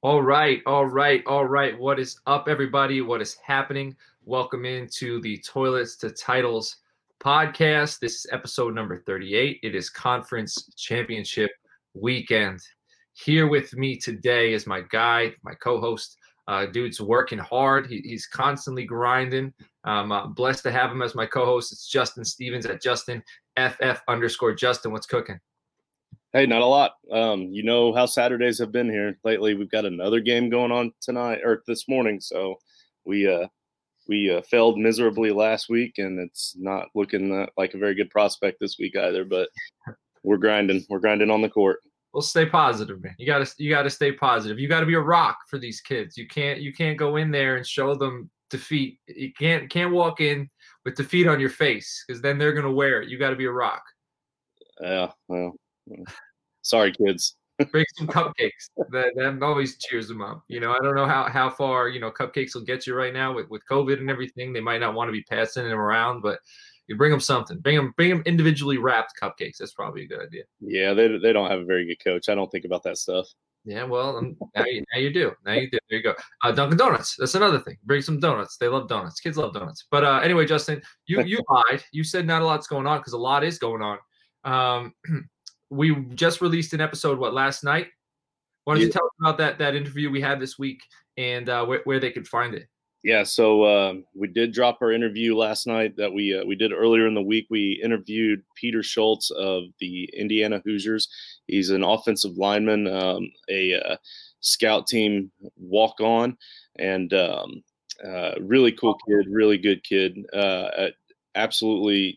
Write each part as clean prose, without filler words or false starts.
All right, all right, all right. What is up, everybody? What is happening? Welcome into the Toilets to Titles podcast. This is episode number 38. It is conference championship weekend. Here with me today is my guy, my co-host. Dude's working hard. He's constantly grinding. I'm blessed to have him as my co-host. It's Justin Stevens at Justin FF Justin. What's cooking? Hey, not a lot. You know how Saturdays have been here lately. We've got another game going on tonight or this morning, so we failed miserably last week, and it's not looking like a very good prospect this week either. But we're grinding. We're grinding on the court. Well, stay positive, man. You gotta stay positive. You gotta be a rock for these kids. You can't go in there and show them defeat. You can't walk in with defeat on your face because then they're gonna wear it. You gotta be a rock. Yeah. Well, sorry, kids. Bring some cupcakes. That always cheers them up. You know, I don't know how far cupcakes will get you right now with COVID and everything. They might not want to be passing them around, but you bring them something. Bring them individually wrapped cupcakes. That's probably a good idea. Yeah, they don't have a very good coach. I don't think about that stuff. Yeah, well, now you do. Now you do. There you go. Dunkin' Donuts. That's another thing. Bring some donuts. They love donuts. Kids love donuts. But anyway, Justin, you lied. You said not a lot's going on because a lot is going on. We just released an episode, last night? Why don't you tell us about that interview we had this week and where they could find it? Yeah, so we did drop our interview last night that we did earlier in the week. We interviewed Peter Schultz of the Indiana Hoosiers. He's an offensive lineman, a scout team walk-on, and really cool kid, really good kid. Absolutely,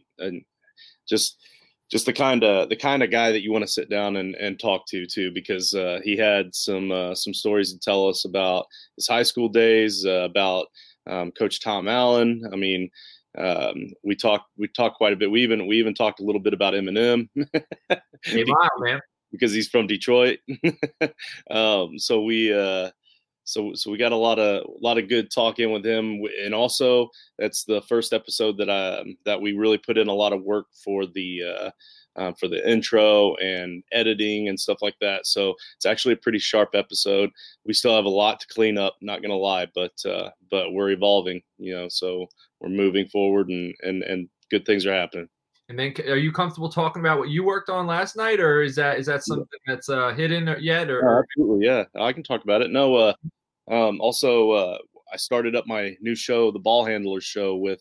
just the kind of guy that you want to sit down and talk to too, because he had some stories to tell us about his high school days, about Coach Tom Allen. I mean, we talked quite a bit. We even talked a little bit about Eminem. Hey, wow, man. Because he's from Detroit. So we got a lot of good talk in with him, and also that's the first episode that we really put in a lot of work for the intro and editing and stuff like that. So it's actually a pretty sharp episode. We still have a lot to clean up, not gonna lie, but we're evolving, so we're moving forward and good things are happening. And then, are you comfortable talking about what you worked on last night, or is that something that's hidden yet? Or absolutely, yeah, I can talk about it. No, also, I started up my new show, the Ball Handlers Show, with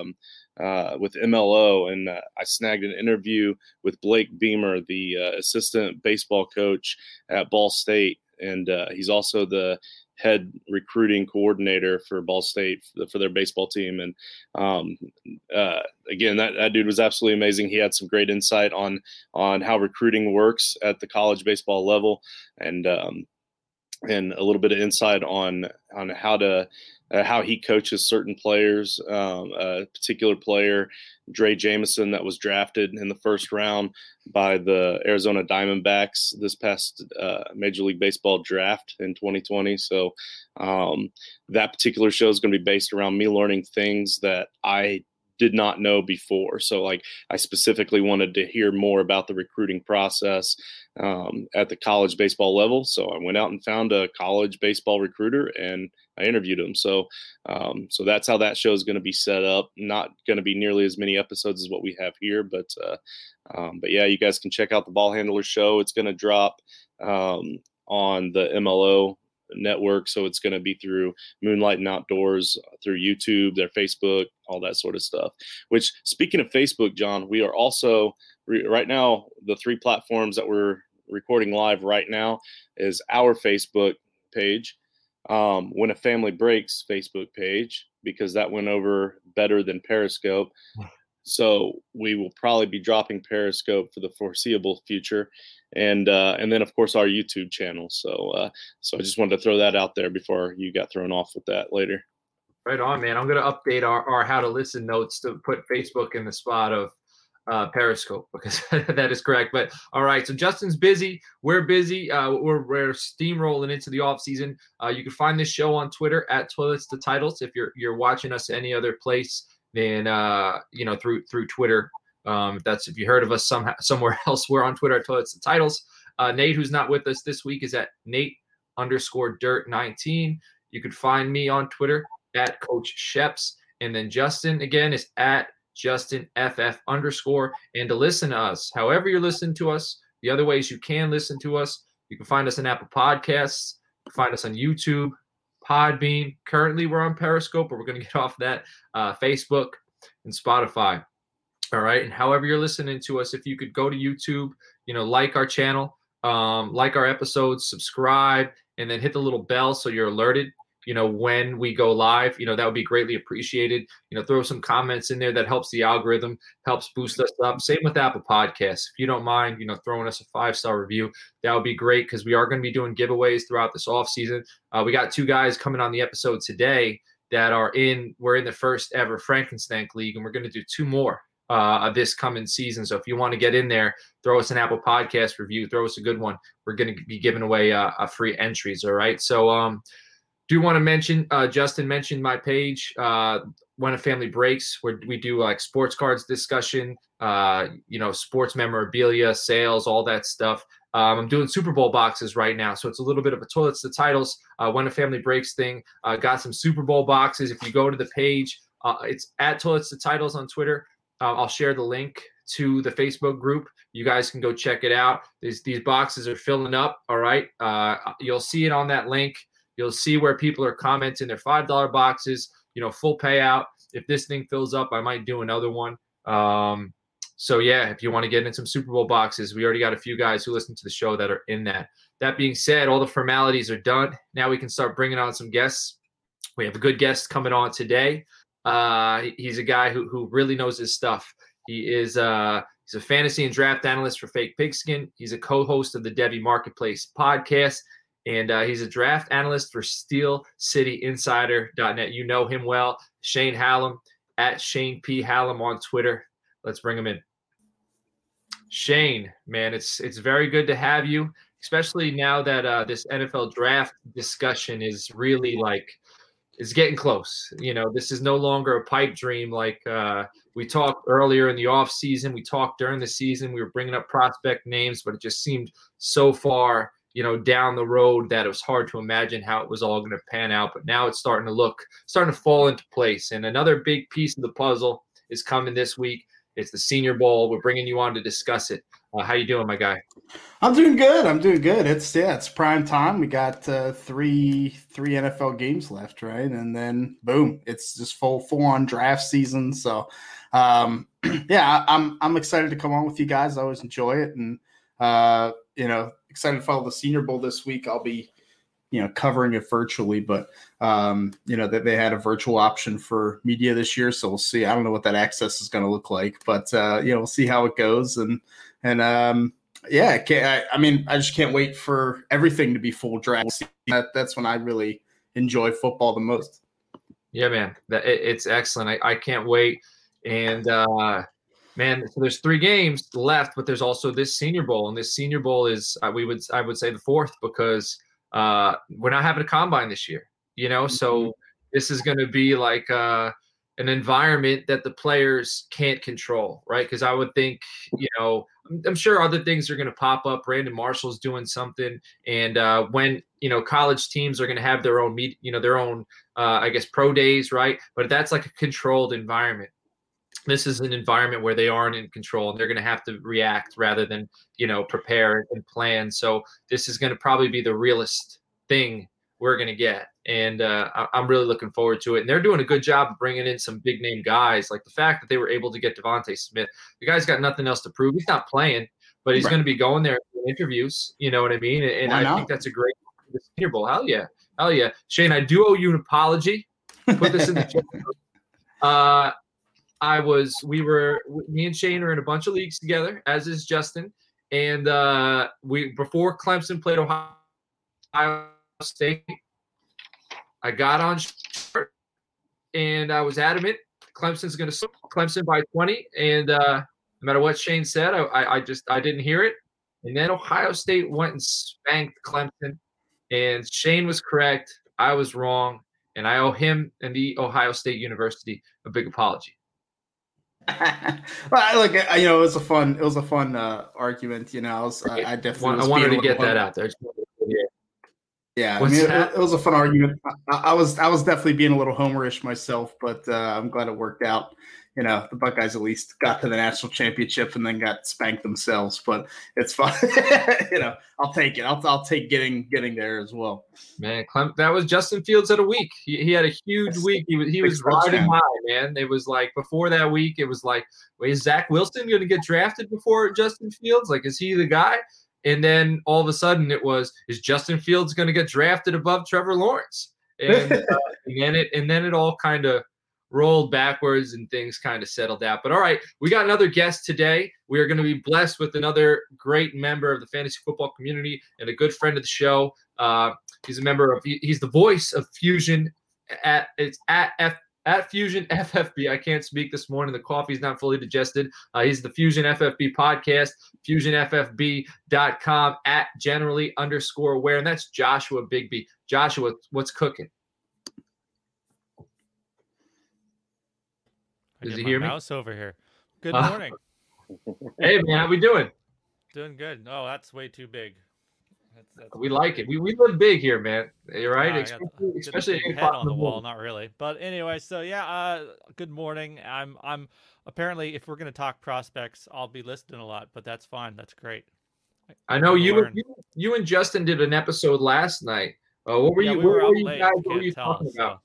MLO, and I snagged an interview with Blake Beamer, the assistant baseball coach at Ball State, and he's also the head recruiting coordinator for Ball State for their baseball team. And again, that dude was absolutely amazing. He had some great insight on how recruiting works at the college baseball level, and a little bit of insight on how he coaches certain players. A particular player, Dre Jameson, that was drafted in the first round by the Arizona Diamondbacks this past Major League Baseball draft in 2020. So that particular show is going to be based around me learning things that I did not know before. So like I specifically wanted to hear more about the recruiting process at the college baseball level. So I went out and found a college baseball recruiter and I interviewed him. So that's how that show is going to be set up. Not going to be nearly as many episodes as what we have here, but yeah, you guys can check out the Ball Handlers Show. It's going to drop on the MLO network, so it's going to be through Moonlight and Outdoors, through YouTube, their Facebook, all that sort of stuff. Which, speaking of Facebook, John, we are also right now, the 3 platforms that we're recording live right now is our Facebook page, When a Family Breaks Facebook page, because that went over better than Periscope. So we will probably be dropping Periscope for the foreseeable future, and then of course our YouTube channel. So I just wanted to throw that out there before you got thrown off with that later. Right on, man. I'm going to update our how to listen notes to put Facebook in the spot of Periscope, because that is correct. But all right, so Justin's busy. We're busy. We're steamrolling into the off season. You can find this show on Twitter at Toilets to Titles. If you're watching us any other place than through Twitter. If you heard of us somewhere else, we're on Twitter at Toilets to Titles. Nate, who's not with us this week, is at Nate @FF_Dirt19. You can find me on Twitter at Coach Sheps. And then Justin, again, is at JustinFF_. And to listen to us, however you're listening to us, the other ways you can listen to us, you can find us on Apple Podcasts, you can find us on YouTube, Podbean. Currently, we're on Periscope, but we're going to get off that, Facebook and Spotify. All right. And however you're listening to us, if you could go to YouTube, like our channel, like our episodes, subscribe, and then hit the little bell so you're alerted, when we go live, that would be greatly appreciated. Throw some comments in there. That helps the algorithm, helps boost us up. Same with Apple Podcasts. If you don't mind, throwing us a 5-star review, that would be great, because we are going to be doing giveaways throughout this off season. We got 2 guys coming on the episode today that we're in the first ever Frankenstein League, and we're going to do 2 more this coming season. So if you want to get in there, throw us an Apple Podcast review, throw us a good one. We're going to be giving away a free entries. All right. So do want to mention, Justin mentioned my page, When a Family Breaks, where we do like sports cards discussion, sports memorabilia, sales, all that stuff. I'm doing Super Bowl boxes right now, so it's a little bit of a Toilets to Titles, When a Family Breaks thing. Got some Super Bowl boxes. If you go to the page, it's at Toilets to Titles on Twitter. I'll share the link to the Facebook group. You guys can go check it out. These boxes are filling up. All right. You'll see it on that link. You'll see where people are commenting their $5 boxes, full payout. If this thing fills up, I might do another one. So yeah, if you want to get in some Super Bowl boxes, we already got a few guys who listen to the show that are in that. That being said, all the formalities are done. Now we can start bringing on some guests. We have a good guest coming on today. He's a guy who really knows his stuff. He's a fantasy and draft analyst for Fake Pigskin. He's a co-host of the Devy Marketplace podcast. And he's a draft analyst for SteelCityInsider.net. You know him well. Shane Hallam, at Shane P. Hallam on Twitter. Let's bring him in. Shane, man, it's very good to have you, especially now that this NFL draft discussion is really it's getting close. This is no longer a pipe dream like we talked earlier in the off season. We talked during the season. We were bringing up prospect names, but it just seemed so far down the road that it was hard to imagine how it was all going to pan out. But now it's starting to fall into place. And another big piece of the puzzle is coming this week. It's the Senior Bowl. We're bringing you on to discuss it. How you doing, my guy? I'm doing good. It's prime time. We got three NFL games left, right? And then boom, it's just full on draft season. So I'm excited to come on with you guys. I always enjoy it, and excited to follow the Senior Bowl this week. I'll be, covering it virtually, but that they had a virtual option for media this year. So we'll see. I don't know what that access is going to look like, but we'll see how it goes. I just can't wait for everything to be full draft. That's when I really enjoy football the most. Yeah, man, it's excellent. I can't wait. And man, so there's 3 games left, but there's also this Senior Bowl, and this Senior Bowl is I would say the 4th, because we're not having a combine this year. So this is going to be like an environment that the players can't control, right? Because I would think, I'm sure other things are going to pop up. Brandon Marshall's doing something, and when college teams are going to have their own pro days, right? But that's like a controlled environment. This is an environment where they aren't in control, and they're going to have to react rather than, prepare and plan. So this is going to probably be the realest thing we're going to get. And I'm really looking forward to it. And they're doing a good job of bringing in some big name guys. Like the fact that they were able to get Devontae Smith. The guy's got nothing else to prove. He's not playing, but he's going to be going there for interviews. You know what I mean? And I think that's a great Senior Bowl. Hell yeah. Shane, I do owe you an apology. Put this in the chat. Me and Shane are in a bunch of leagues together, as is Justin. And before Clemson played Ohio State, I got on short and I was adamant Clemson's going to Clemson by 20. And no matter what Shane said, I didn't hear it. And then Ohio State went and spanked Clemson. And Shane was correct. I was wrong. And I owe him and the Ohio State University a big apology. Well, it was a fun argument. I definitely wanted to get that out there. Yeah, What's that? it was a fun argument. I was definitely being a little homerish myself, but I'm glad it worked out. The Buckeyes at least got to the national championship and then got spanked themselves. But it's fun. I'll take it. I'll take getting there as well. Man, that was Justin Fields at a week. He had a huge week. He was riding high, man. It was like before that week, it was like, wait, is Zach Wilson going to get drafted before Justin Fields? Like, is he the guy? And then all of a sudden it was, is Justin Fields going to get drafted above Trevor Lawrence? And, and then it all kind of rolled backwards and things kind of settled out. But all right, we got another guest today. We are going to be blessed with another great member of the fantasy football community and a good friend of the show. He's the voice of Fusion at Fusion FFB. I can't speak this morning. The coffee's not fully digested. He's the Fusion FFB podcast, fusionffb.com at generally_aware. And that's Joshua Bigby. Joshua, what's cooking? Does he hear me? Mouse over here. Good morning. Hey, man, how we doing? Doing good. Oh, that's way too big. We like it. We live big here, man. You're right. Especially head on the wall. Not really, but anyway. So yeah. Good morning. I'm apparently, if we're gonna talk prospects, I'll be listening a lot, but that's fine. That's great. I know you and Justin did an episode last night. What were you? What were you talking about?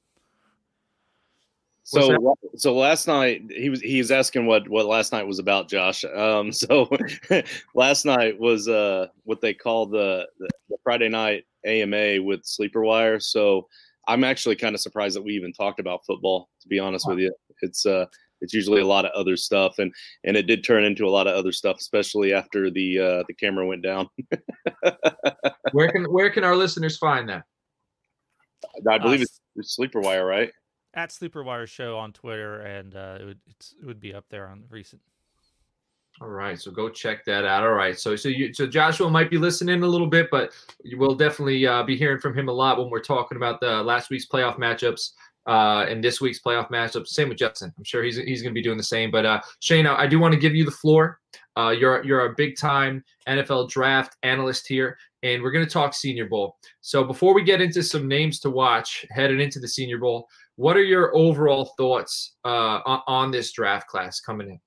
So last night he was asking what last night was about, Josh. So last night was what they call the Friday night AMA with Sleeper Wire. So I'm actually kind of surprised that we even talked about football, to be honest with you. It's usually a lot of other stuff, and it did turn into a lot of other stuff, especially after the camera went down. Where can our listeners find that? I believe it's Sleeper Wire, right? At Sleeper Wire Show on Twitter, and it would be up there on recent. All right, so go check that out. All right, so Joshua might be listening a little bit, but you will definitely be hearing from him a lot when we're talking about the last week's playoff matchups and this week's playoff matchups. Same with Justin. I'm sure he's going to be doing the same. But Shane, I do want to give you the floor. You're a big time NFL draft analyst here, and we're going to talk Senior Bowl. So before we get into some names to watch headed into the Senior Bowl, what are your overall thoughts on this draft class coming in?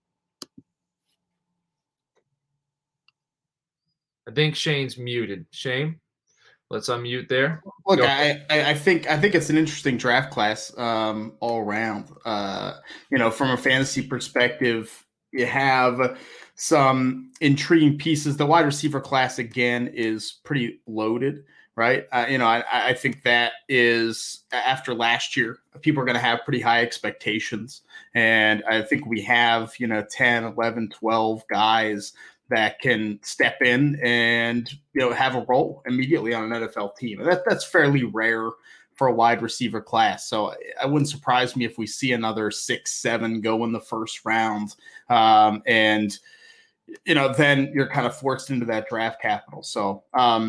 I think Shane's muted. Shane, let's unmute there. Look, I think it's an interesting draft class all around. From a fantasy perspective, you have some intriguing pieces. The wide receiver class again is pretty loaded. Right. I think that is after last year, people are going to have pretty high expectations. And I think we have, 10, 11, 12 guys that can step in and, have a role immediately on an NFL team. And that's fairly rare for a wide receiver class. So I wouldn't surprise me if we see another 6, 7 go in the first round. Then you're kind of forced into that draft capital. So,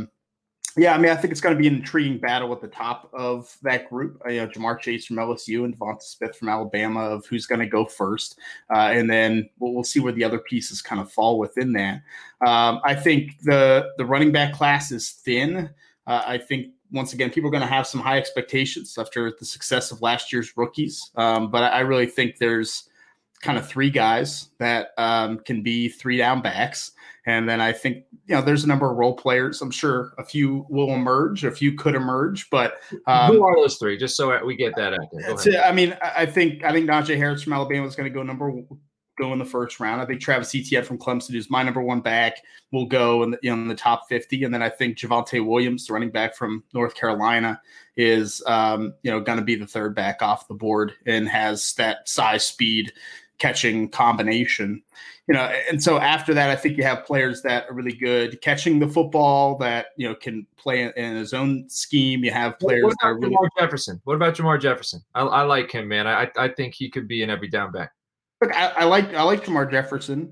I think it's going to be an intriguing battle at the top of that group. Jamar Chase from LSU and Devonta Smith from Alabama of who's going to go first. And then we'll see where the other pieces kind of fall within that. I think the running back class is thin. I think, once again, people are going to have some high expectations after the success of last year's rookies. But I really think there's kind of 3 guys that can be 3 down backs. And then I think, there's a number of role players. I'm sure a few will emerge, a few could emerge, but who are those 3? Just so we get that out there. I think Najee Harris from Alabama is going to go in the first round. I think Travis Etienne from Clemson, who's my number 1 back, will go in the top 50. And then I think Javonte Williams, the running back from North Carolina, is going to be the 3rd back off the board and has that size, speed, catching combination. And so after that, I think you have players that are really good catching the football that, can play in his own scheme. You have players What about that are Jamar Jefferson? What about Jamar Jefferson? I like him, man. I think he could be an every down back. Look, I like Jamar Jefferson.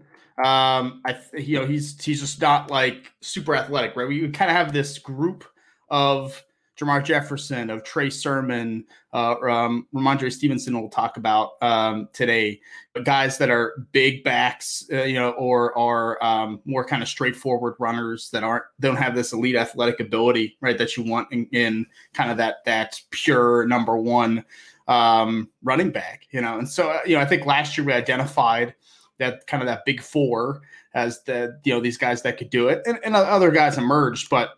He's just not like super athletic, right? We kind of have this group of Jamar Jefferson, of Trey Sermon, Ramondre Stevenson we'll talk about today. But guys that are big backs, or are more kind of straightforward runners that don't have this elite athletic ability, right, that you want in kind of that pure number one running back, And so, I think last year we identified that kind of that big four as these guys that could do it, and other guys emerged, but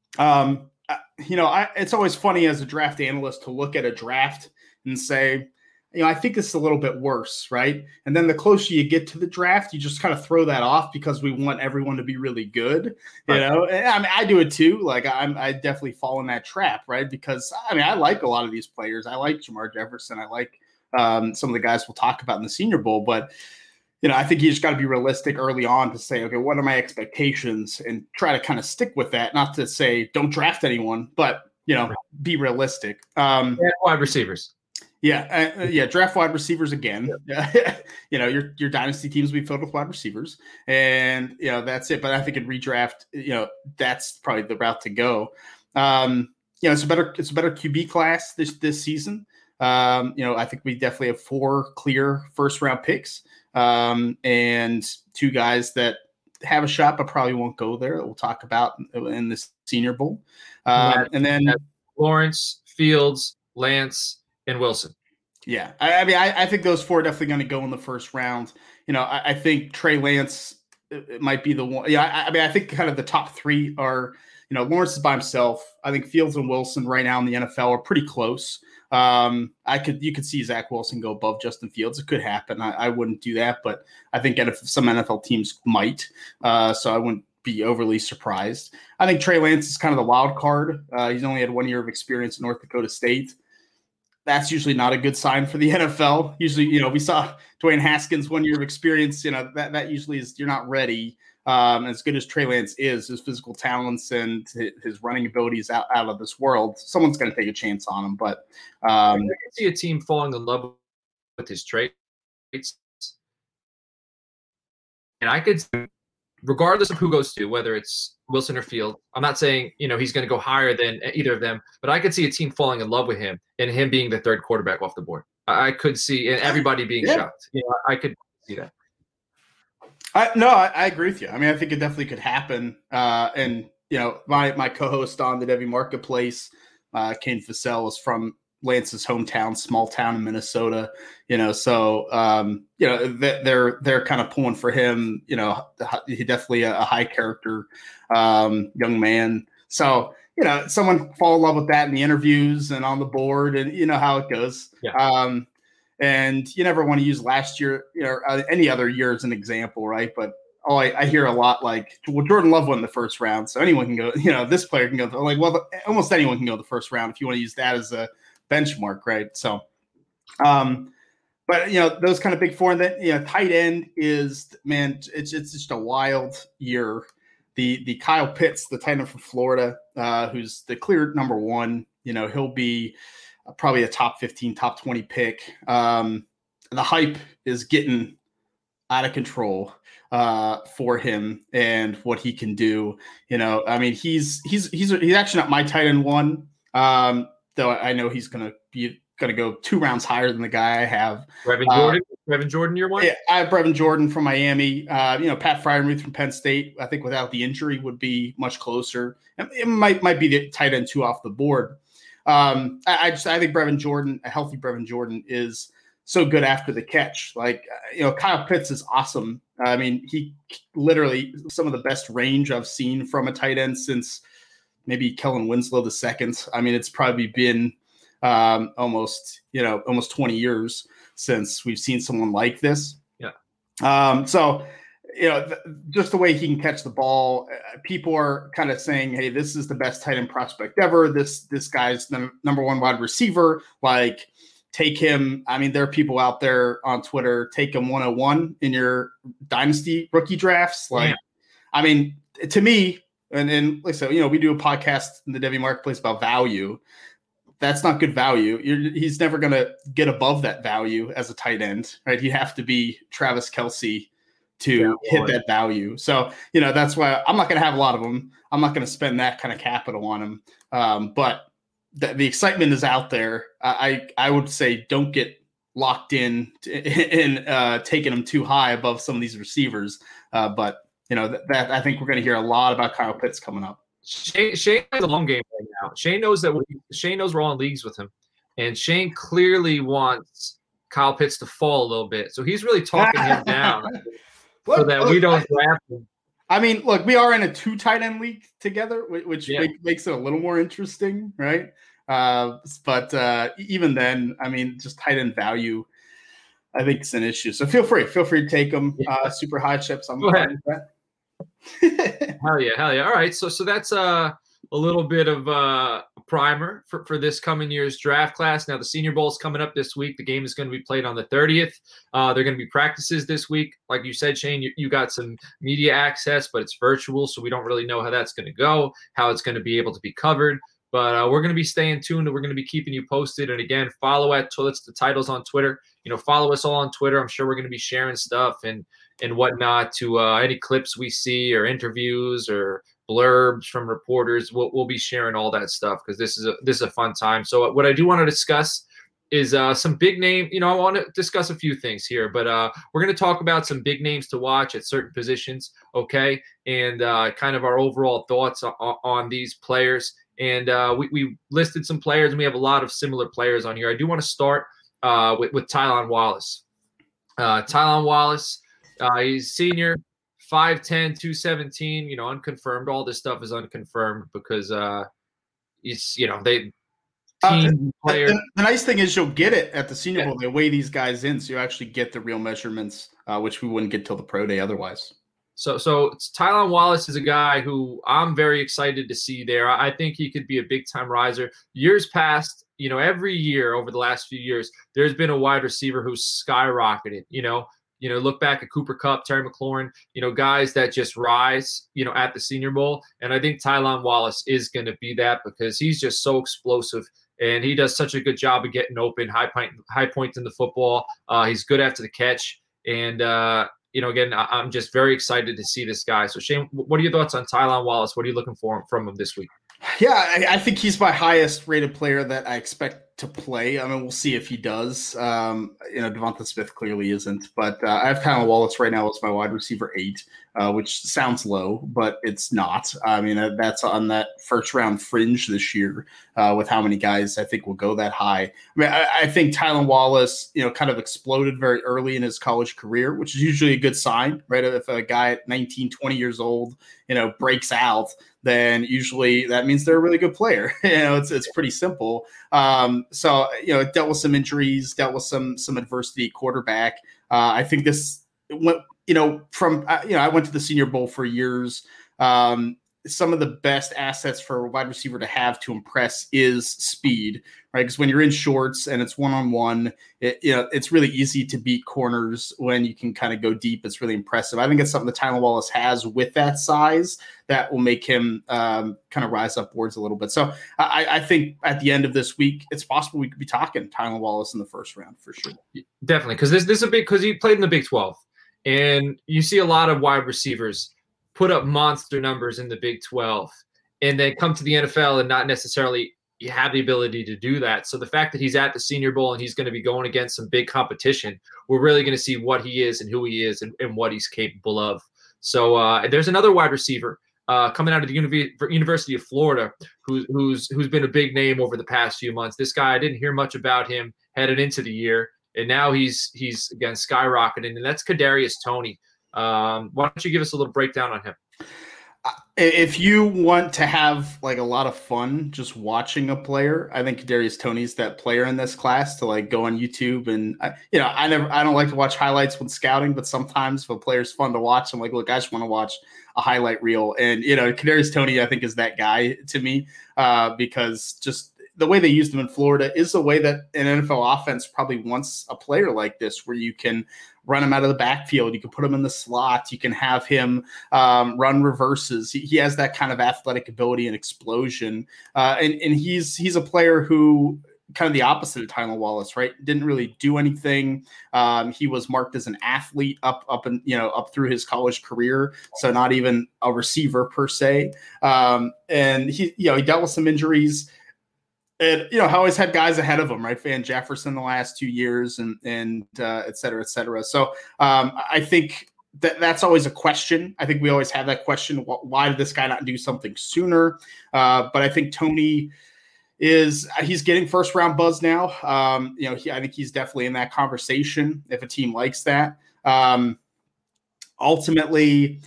it's always funny as a draft analyst to look at a draft and say, I think this is a little bit worse, right? And then the closer you get to the draft, you just kind of throw that off because we want everyone to be really good, And I mean, I do it too. Like I definitely fall in that trap, right? Because I like a lot of these players. I like Jamar Jefferson. I like some of the guys we'll talk about in the Senior Bowl, but I think you just got to be realistic early on to say, okay, what are my expectations, and try to kind of stick with that. Not to say don't draft anyone, but be realistic. Wide receivers. Draft wide receivers again. Yeah. Your dynasty teams will be filled with wide receivers, and that's it. But I think in redraft, that's probably the route to go. It's a better QB class this season. I think we definitely have 4 clear first round picks, and 2 guys that have a shot but probably won't go there, that we'll talk about in the Senior Bowl. And then Lawrence, Fields, Lance, and Wilson. Yeah. I think those 4 are definitely going to go in the first round. I think Trey Lance might be the one. Yeah. I think kind of the top 3 are, Lawrence is by himself. I think Fields and Wilson right now in the NFL are pretty close. You could see Zach Wilson go above Justin Fields. It could happen. I wouldn't do that, but I think some NFL teams might. So I wouldn't be overly surprised. I think Trey Lance is kind of the wild card. He's only had 1 year of experience at North Dakota State. That's usually not a good sign for the NFL. Usually, we saw Dwayne Haskins 1 year of experience. That usually is you're not ready. As good as Trey Lance is, his physical talents and his running abilities out of this world, someone's going to take a chance on him. But I can see a team falling in love with his traits, and I could, regardless of who goes to, whether it's Wilson or Field, I'm not saying he's going to go higher than either of them, but I could see a team falling in love with him and him being the 3rd quarterback off the board. I could see, and everybody being shocked. I could see that. I agree with you. I think it definitely could happen. And my co-host on the Devy Marketplace, Kane Fassell, is from Lance's hometown, small town in Minnesota. So they're kind of pulling for him. He definitely a high character young man. So someone fall in love with that in the interviews and on the board, and how it goes. Yeah. And you never want to use last year or any other year as an example, right? But I hear a lot like, well, Jordan Love won the first round, so anyone can go. This player can go. Almost anyone can go the first round if you want to use that as a benchmark, right? So, but those kind of big 4, and then tight end is, man, it's just a wild year. The Kyle Pitts, the tight end from Florida, who's the clear number 1. He'll be probably a top 15, top 20 pick. The hype is getting out of control for him and what he can do. He's actually not my tight end 1, though I know he's going to go 2 rounds higher than the guy I have. Brevin Jordan, year 1? Yeah, I have Brevin Jordan from Miami. Pat Freiermuth from Penn State, I think without the injury would be much closer. It might be the tight end 2 off the board. I think Brevin Jordan, a healthy Brevin Jordan, is so good after the catch. Kyle Pitts is awesome. He literally some of the best range I've seen from a tight end since maybe Kellen Winslow II. It's probably been almost 20 years since we've seen someone like this. Yeah. So just the way he can catch the ball, people are kind of saying, hey, this is the best tight end prospect ever. This guy's the number 1 wide receiver. Take him. There are people out there on Twitter, take him 101 in your dynasty rookie drafts. To me, and like I said, we do a podcast in the Devy Marketplace about value. That's not good value. He's never going to get above that value as a tight end, right? You have to be Travis Kelce to hit that value. So, that's why I'm not going to have a lot of them. I'm not going to spend that kind of capital on him. But the excitement is out there. I would say don't get locked in taking them too high above some of these receivers. But that I think we're going to hear a lot about Kyle Pitts coming up. Shane has a long game right now. Shane knows we're all in leagues with him, and Shane clearly wants Kyle Pitts to fall a little bit. So he's really talking him down so that we don't draft him. I mean, look, we are in a 2 tight end league together, which makes it a little more interesting, right? But even then, I mean, just tight end value, I think it's an issue. So feel free to take them super high chips. I'm fine with that. Hell yeah. All right, so that's a little bit of a primer for this coming year's draft class. Now the Senior Bowl is coming up this week. The game is going to be played on the 30th. There are going to be practices this week. Like you said, Shane, you got some media access, but it's virtual, so we don't really know how that's going to go, how it's going to be able to be covered. But we're going to be staying tuned, and we're going to be keeping you posted. And again, follow at Toilets to Titles on Twitter. Follow us all on Twitter. I'm sure we're going to be sharing stuff and whatnot to any clips we see or interviews or blurbs from reporters. We'll be sharing all that stuff because this is a fun time. So what I do want to discuss is some big name. I want to discuss a few things here, but we're going to talk about some big names to watch at certain positions, okay, and kind of our overall thoughts on these players. And we listed some players, and we have a lot of similar players on here. I do want to start with Tylan Wallace. Tylan Wallace, he's senior, 5'10", 217, unconfirmed. All this stuff is unconfirmed because it's, they team player. The nice thing is you'll get it at the Senior Bowl. They weigh these guys in, so you actually get the real measurements, which we wouldn't get till the pro day otherwise. So Tylan Wallace is a guy who I'm very excited to see there. I think he could be a big-time riser. Years past, every year over the last few years, there's been a wide receiver who's skyrocketed. Look back at Cooper Kupp, Terry McLaurin, guys that just rise, at the Senior Bowl. And I think Tylan Wallace is going to be that because he's just so explosive, and he does such a good job of getting open, high points in the football. He's good after the catch. And, again, I'm just very excited to see this guy. So, Shane, what are your thoughts on Tylan Wallace? What are you looking for from him this week? Yeah, I think he's my highest rated player that I expect to play. I mean, we'll see if he does. Devonta Smith clearly isn't, but I have Tylan Wallace right now as my wide receiver 8, which sounds low, but it's not. I mean, that's on that first round fringe this year with how many guys I think will go that high. I mean, I think Tylan Wallace, kind of exploded very early in his college career, which is usually a good sign, right? If a guy at 19, 20 years old, breaks out, then usually that means they're a really good player. It's pretty simple. So dealt with some injuries, dealt with some adversity at quarterback. I think this went, I went to the Senior Bowl for years. Some of the best assets for a wide receiver to have to impress is speed, right? Because when you're in shorts and it's one-on-one, it's really easy to beat corners when you can kind of go deep. It's really impressive. I think it's something that Tylan Wallace has with that size that will make him kind of rise upwards a little bit. So I think at the end of this week, it's possible we could be talking Tylan Wallace in the first round for sure. Definitely, because this is a big, because he played in the Big 12, and you see a lot of wide receivers put up monster numbers in the Big 12 and then come to the NFL and not necessarily have the ability to do that. So the fact that he's at the Senior Bowl and he's going to be going against some big competition, we're really going to see what he is and who he is and what he's capable of. So there's another wide receiver coming out of the University of Florida who's been a big name over the past few months. This guy, I didn't hear much about him headed into the year, and now he's again skyrocketing, and that's Kadarius Toney. Why don't you give us a little breakdown on him? If you want to have like a lot of fun just watching a player, I think Kadarius Toney's that player in this class to like go on YouTube. And I don't like to watch highlights when scouting, but sometimes if a player's fun to watch, I'm like, look, I just want to watch a highlight reel. And Kadarius Toney, I think, is that guy to me because just the way they used him in Florida is the way that an NFL offense probably wants a player like this, where you can run him out of the backfield, you can put him in the slot, you can have him run reverses. He has that kind of athletic ability and explosion, and he's a player who kind of the opposite of Tylan Wallace, right? Didn't really do anything. He was marked as an athlete up through his college career, so not even a receiver per se. And he dealt with some injuries. And, I always had guys ahead of him, right? Van Jefferson the last 2 years and et cetera, et cetera. So I think that's always a question. I think we always have that question. Why did this guy not do something sooner? But I think Toney he's getting first round buzz now. I think he's definitely in that conversation if a team likes that. Ultimately,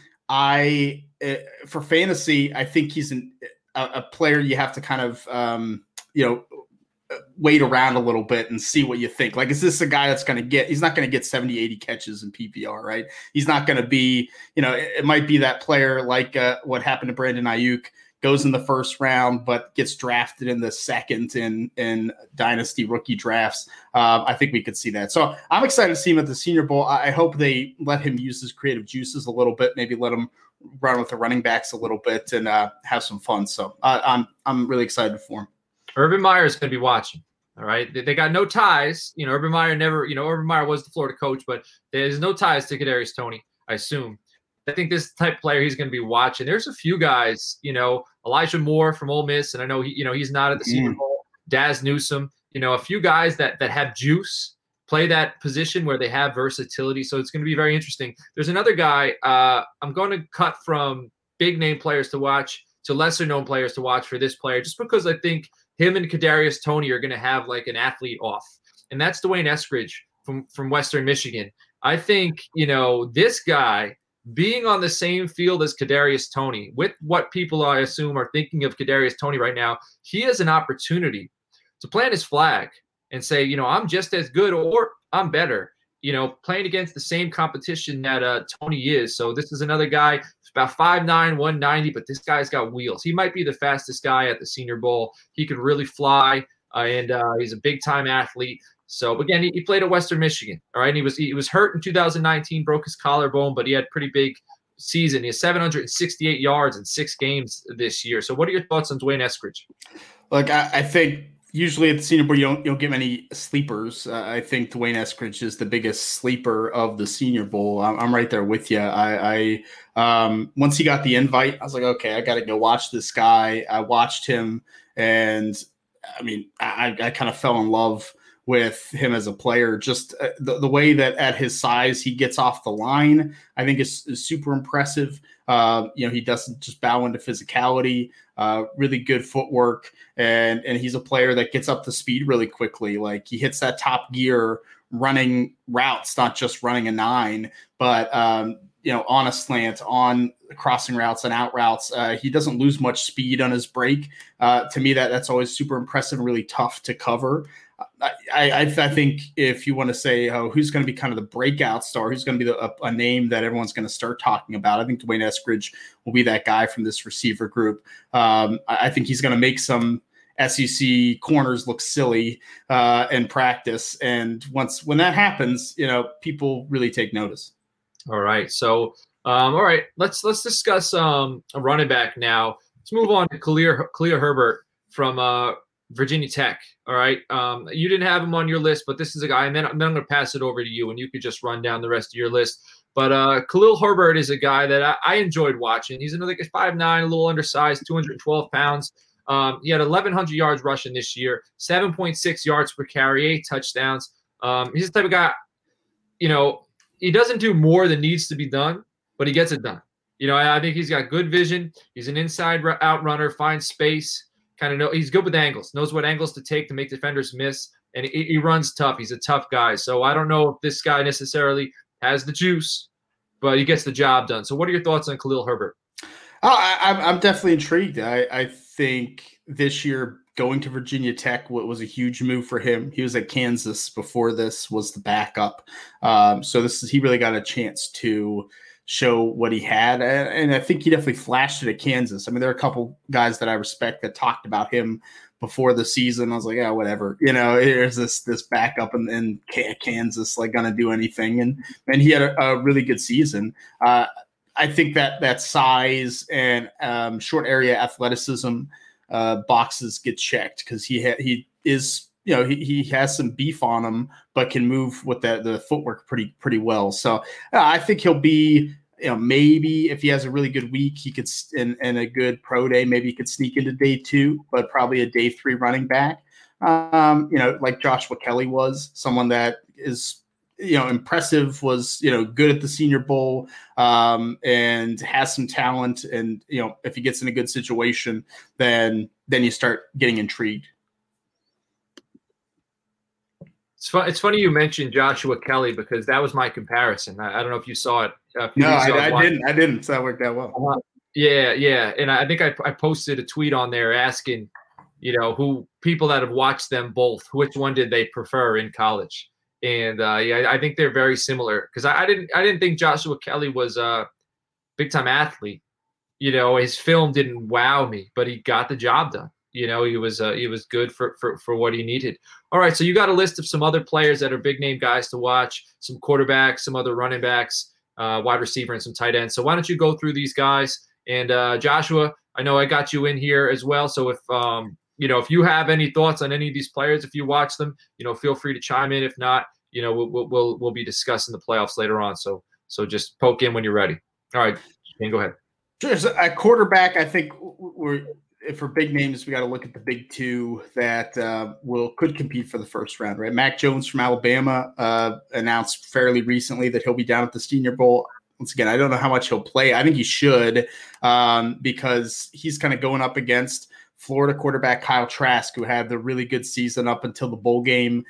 for fantasy, I think he's a player you have to kind of, wait around a little bit and see what you think. Like, is this a guy that's going to he's not going to get 70, 80 catches in PPR, right? He's not going to be, it might be that player like what happened to Brandon Ayuk, goes in the first round, but gets drafted in the second in dynasty rookie drafts. I think we could see that. So I'm excited to see him at the Senior Bowl. I hope they let him use his creative juices a little bit, maybe let him run with the running backs a little bit and have some fun. So I'm really excited for him. Urban Meyer is going to be watching. All right. They got no ties. Urban Meyer Urban Meyer was the Florida coach, but there's no ties to Kadarius Toney, I assume. I think this type of player he's going to be watching. There's a few guys, Elijah Moore from Ole Miss, and I know he's not at the Senior Bowl. Daz Newsome, a few guys that have juice, play that position where they have versatility. So it's going to be very interesting. There's another guy I'm going to cut from big name players to watch to lesser known players to watch for this player, just because I think him and Kadarius Toney are going to have like an athlete off, and that's Dwayne Eskridge from Western Michigan. I think this guy being on the same field as Kadarius Toney, with what people I assume are thinking of Kadarius Toney right now, he has an opportunity to plant his flag and say, I'm just as good or I'm better, playing against the same competition that Toney is. So this is another guy, about 5'9", 190, but this guy's got wheels. He might be the fastest guy at the Senior Bowl. He could really fly, and he's a big-time athlete. So again, he played at Western Michigan. All right, and he was hurt in 2019, broke his collarbone, but he had a pretty big season. He has 768 yards in 6 games this year. So what are your thoughts on Dwayne Eskridge? Look, I think usually at the Senior Bowl you don't get many sleepers. I think Dwayne Eskridge is the biggest sleeper of the Senior Bowl. I'm right there with you. I once he got the invite, I was like, okay, I got to go watch this guy. I watched him, and I mean, I kind of fell in love with him as a player. Just the way that at his size he gets off the line, I think is super impressive. He doesn't just bow into physicality, really good footwork, and he's a player that gets up to speed really quickly. Like, he hits that top gear running routes, not just running a 9, but on a slant, on crossing routes and out routes. He doesn't lose much speed on his break. To me, that's always super impressive and really tough to cover. I think if you want to say, who's going to be kind of the breakout star, who's going to be a name that everyone's going to start talking about, I think Dwayne Eskridge will be that guy from this receiver group. I think he's going to make some SEC corners look silly in practice. And when that happens, people really take notice. All right. So, all right, let's discuss a running back now. Let's move on to Khalil Herbert from Virginia Tech. All right. You didn't have him on your list, but this is a guy, and then I'm going to pass it over to you, and you could just run down the rest of your list. But Khalil Herbert is a guy that I enjoyed watching. He's another 5'9", a little undersized, 212 pounds. He had 1,100 yards rushing this year, 7.6 yards per carry, 8 touchdowns. He's the type of guy, he doesn't do more than needs to be done, but he gets it done. I think he's got good vision. He's an inside out runner, finds space. He's good with angles, knows what angles to take to make defenders miss, and he runs tough. He's a tough guy. So I don't know if this guy necessarily has the juice, but he gets the job done. So what are your thoughts on Khalil Herbert? I'm definitely intrigued. I think this year going to Virginia Tech was a huge move for him. He was at Kansas before this, was the backup. So he really got a chance to show what he had. And I think he definitely flashed it at Kansas. I mean, there are a couple guys that I respect that talked about him before the season. I was like, yeah, whatever. Here's this backup in Kansas, like, going to do anything. And he had a really good season. I think that size and short area athleticism boxes get checked because he is, he has some beef on him, but can move with the footwork pretty well. So I think he'll be, maybe if he has a really good week, he could and a good pro day, maybe he could sneak into day 2, but probably a day 3 running back. Like Joshua Kelly was someone that is, impressive, was, good at the Senior Bowl, and has some talent. And, if he gets in a good situation, then you start getting intrigued. It's funny you mentioned Joshua Kelly because that was my comparison. I don't know if you saw it. No, I didn't. So that worked out well. Yeah. And I think I posted a tweet on there asking, who people that have watched them both, which one did they prefer in college? And I think they're very similar because I didn't think Joshua Kelly was a big time athlete. His film didn't wow me, but he got the job done. He was good for what he needed. All right, so you got a list of some other players that are big name guys to watch, some quarterbacks, some other running backs, wide receiver, and some tight ends. So why don't you go through these guys? And Joshua, I know I got you in here as well. So if if you have any thoughts on any of these players, if you watch them, feel free to chime in. If not, we'll be discussing the playoffs later on. So just poke in when you're ready. All right, Shane, go ahead. Sure. At quarterback, I think for big names, we got to look at the big 2 that could compete for the first round, right? Mac Jones from Alabama announced fairly recently that he'll be down at the Senior Bowl. Once again, I don't know how much he'll play. I think he should because he's kind of going up against Florida quarterback Kyle Trask, who had the really good season up until the bowl game.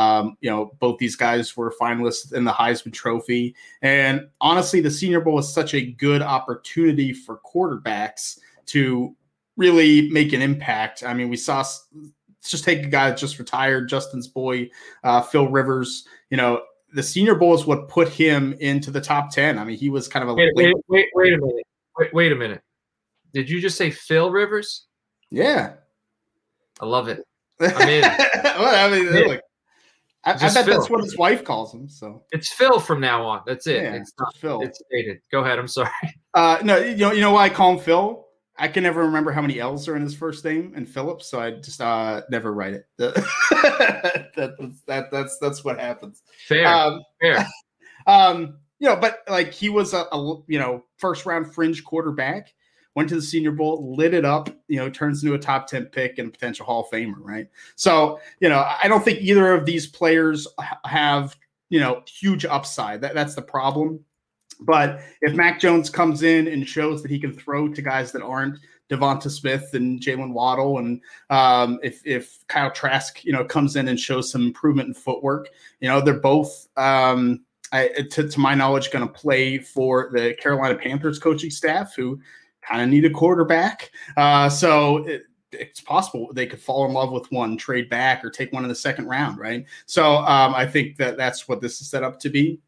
Both these guys were finalists in the Heisman Trophy. And honestly, the Senior Bowl is such a good opportunity for quarterbacks to really make an impact. I mean, we saw, let's just take a guy that just retired, Justin's boy, Phil Rivers. The Senior Bowl is what put him into the top 10. I mean, he was kind of wait a minute. Wait a minute. Did you just say Phil Rivers? Yeah. I love it. I'm in. Look, I bet Phil. That's what his wife calls him. So it's Phil from now on. That's it. Yeah, it's not Phil. It's stated. Go ahead. I'm sorry. No, you know why I call him Phil? I can never remember how many L's are in his first name and Phillips, so I just never write it. That's what happens. Fair. But like he was a first round fringe quarterback, went to the Senior Bowl, lit it up, turns into a top 10 pick and a potential Hall of Famer, right? So, I don't think either of these players have, huge upside. That's the problem. But if Mac Jones comes in and shows that he can throw to guys that aren't Devonta Smith and Jalen Waddle, and if Kyle Trask, comes in and shows some improvement in footwork, they're both, to my knowledge, going to play for the Carolina Panthers coaching staff, who kind of need a quarterback. So it's possible they could fall in love with one, trade back, or take one in the second round, right? So I think that's what this is set up to be.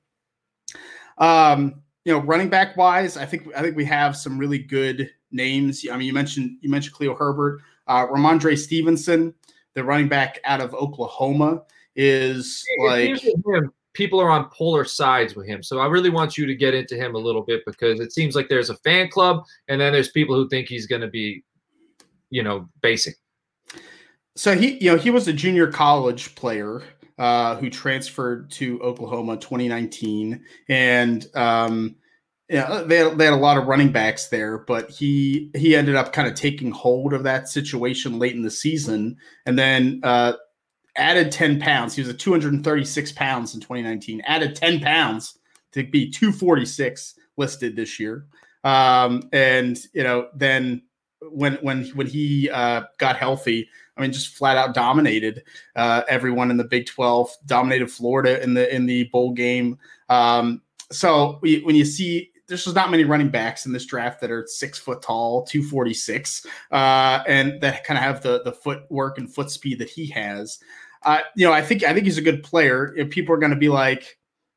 Running back wise, I think we have some really good names. I mean, you mentioned Khalil Herbert, Ramondre Stevenson, the running back out of Oklahoma, is people are on polar sides with him. So I really want you to get into him a little bit because it seems like there's a fan club and then there's people who think he's going to be, basic. So he was a junior college player who transferred to Oklahoma in 2019. And, they had a lot of running backs there, but he ended up kind of taking hold of that situation late in the season and then added 10 pounds. He was at 236 pounds in 2019, added 10 pounds to be 246 listed this year. And, then when he got healthy, I mean, just flat out dominated everyone in the Big 12, dominated Florida in the bowl game. So when you see, there's just not many running backs in this draft that are 6 foot tall, 246, and that kind of have the footwork and foot speed that he has. I think he's a good player. If people are going to be like,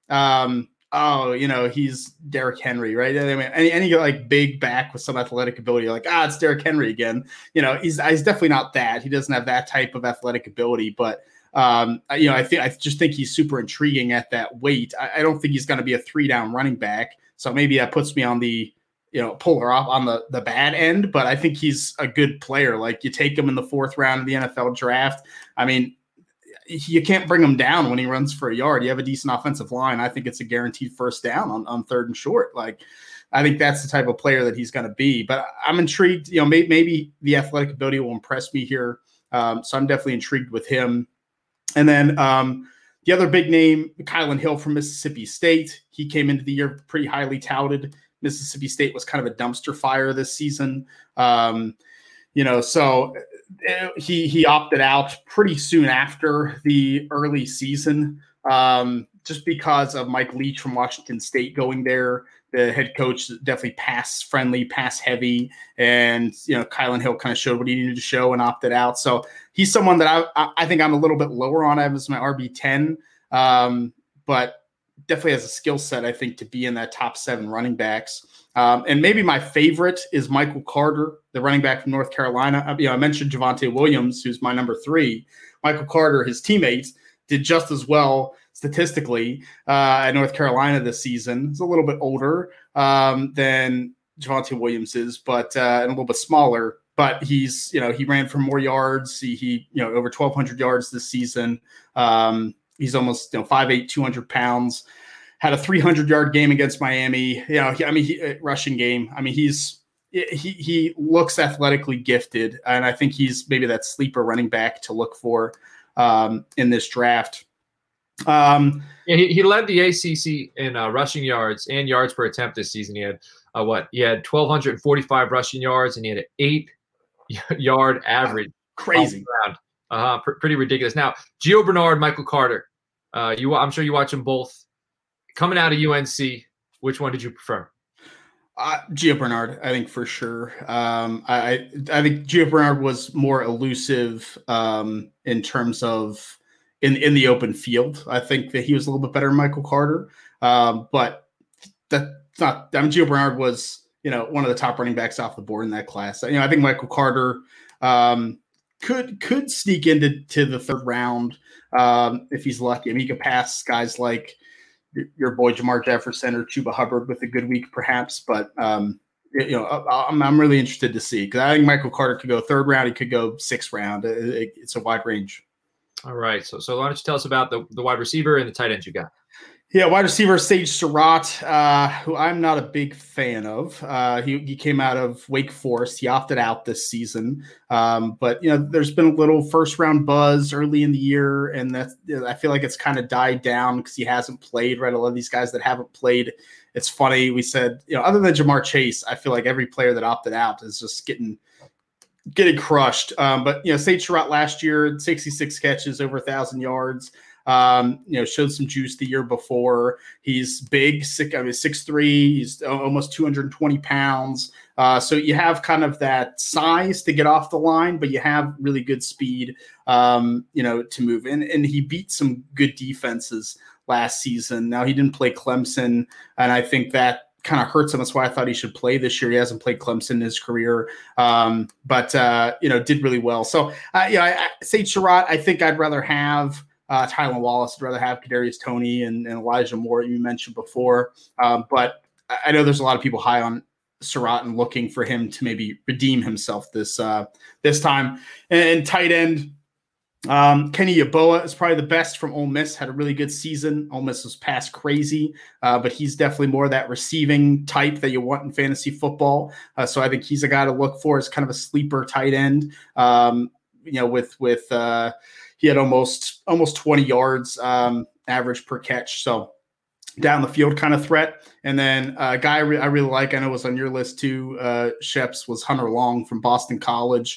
he's Derrick Henry, right? I mean, any like big back with some athletic ability, like, it's Derrick Henry again. He's definitely not that. He doesn't have that type of athletic ability, but I just think he's super intriguing at that weight. I don't think he's going to be a 3-down running back. So maybe that puts me on the, polar off on the bad end, but I think he's a good player. Like you take him in the 4th round of the NFL draft. I mean, you can't bring him down when he runs for a yard. You have a decent offensive line. I think it's a guaranteed first down on third and short. Like, I think that's the type of player that he's going to be. But I'm intrigued. Maybe the athletic ability will impress me here. So I'm definitely intrigued with him. And then the other big name, Kylan Hill from Mississippi State. He came into the year pretty highly touted. Mississippi State was kind of a dumpster fire this season. So he opted out pretty soon after the early season, just because of Mike Leach from Washington State going there. The head coach definitely pass friendly, pass heavy, and Kylan Hill kind of showed what he needed to show and opted out. So he's someone that I think I'm a little bit lower on as my RB10, but definitely has a skill set, I think, to be in that top 7 running backs. And maybe my favorite is Michael Carter, the running back from North Carolina. I mentioned Javonte Williams, who's my number 3. Michael Carter, his teammates, did just as well statistically at North Carolina this season. He's a little bit older than Javonte Williams is, but and a little bit smaller. But he's, he ran for more yards. He over 1,200 yards this season. He's almost 5'8", 200 pounds. Had a 300-yard game against Miami. Rushing game. He looks athletically gifted, and I think he's maybe that sleeper running back to look for in this draft. He led the ACC in rushing yards and yards per attempt this season. He had 1,245 rushing yards, and he had an 8-yard average. Crazy. Pretty ridiculous. Now, Gio Bernard, Michael Carter. I'm sure you watch them both. Coming out of UNC, which one did you prefer? Gio Bernard, I think for sure. I think Gio Bernard was more elusive in terms of in the open field. I think that he was a little bit better than Michael Carter, but that's not. Gio Bernard was one of the top running backs off the board in that class. I think Michael Carter could sneak into the 3rd round if he's lucky. He could pass guys like your boy Jamar Jefferson or Chuba Hubbard with a good week, perhaps. But I'm really interested to see, because I think Michael Carter could go 3rd round. He could go 6th round. It's a wide range. All right. So why don't you tell us about the wide receiver and the tight end you got? Yeah, wide receiver Sage Surratt, who I'm not a big fan of. He came out of Wake Forest. He opted out this season, but there's been a little 1st-round buzz early in the year, and I feel like it's kind of died down because he hasn't played. Right, a lot of these guys that haven't played. It's funny. We said other than Jamar Chase, I feel like every player that opted out is just getting crushed. But Sage Surratt last year, 66 catches, over 1,000 yards. Showed some juice the year before. He's big, 6'3". He's almost 220 pounds. So you have kind of that size to get off the line, but you have really good speed, to move in. And he beat some good defenses last season. Now, he didn't play Clemson, and I think that kind of hurts him. That's why I thought he should play this year. He hasn't played Clemson in his career, but did really well. So, Sage Surratt, I think I'd rather have Tylan Wallace. I'd rather have Kadarius Toney and Elijah Moore, you mentioned before. But I know there's a lot of people high on Surratt and looking for him to maybe redeem himself this time. And tight end, Kenny Yeboah is probably the best from Ole Miss. Had a really good season. Ole Miss was past crazy, but he's definitely more that receiving type that you want in fantasy football. So I think he's a guy to look for as kind of a sleeper tight end. He had almost 20 yards average per catch. So down the field kind of threat. And then a guy I really like, I know was on your list too, Sheps, was Hunter Long from Boston College.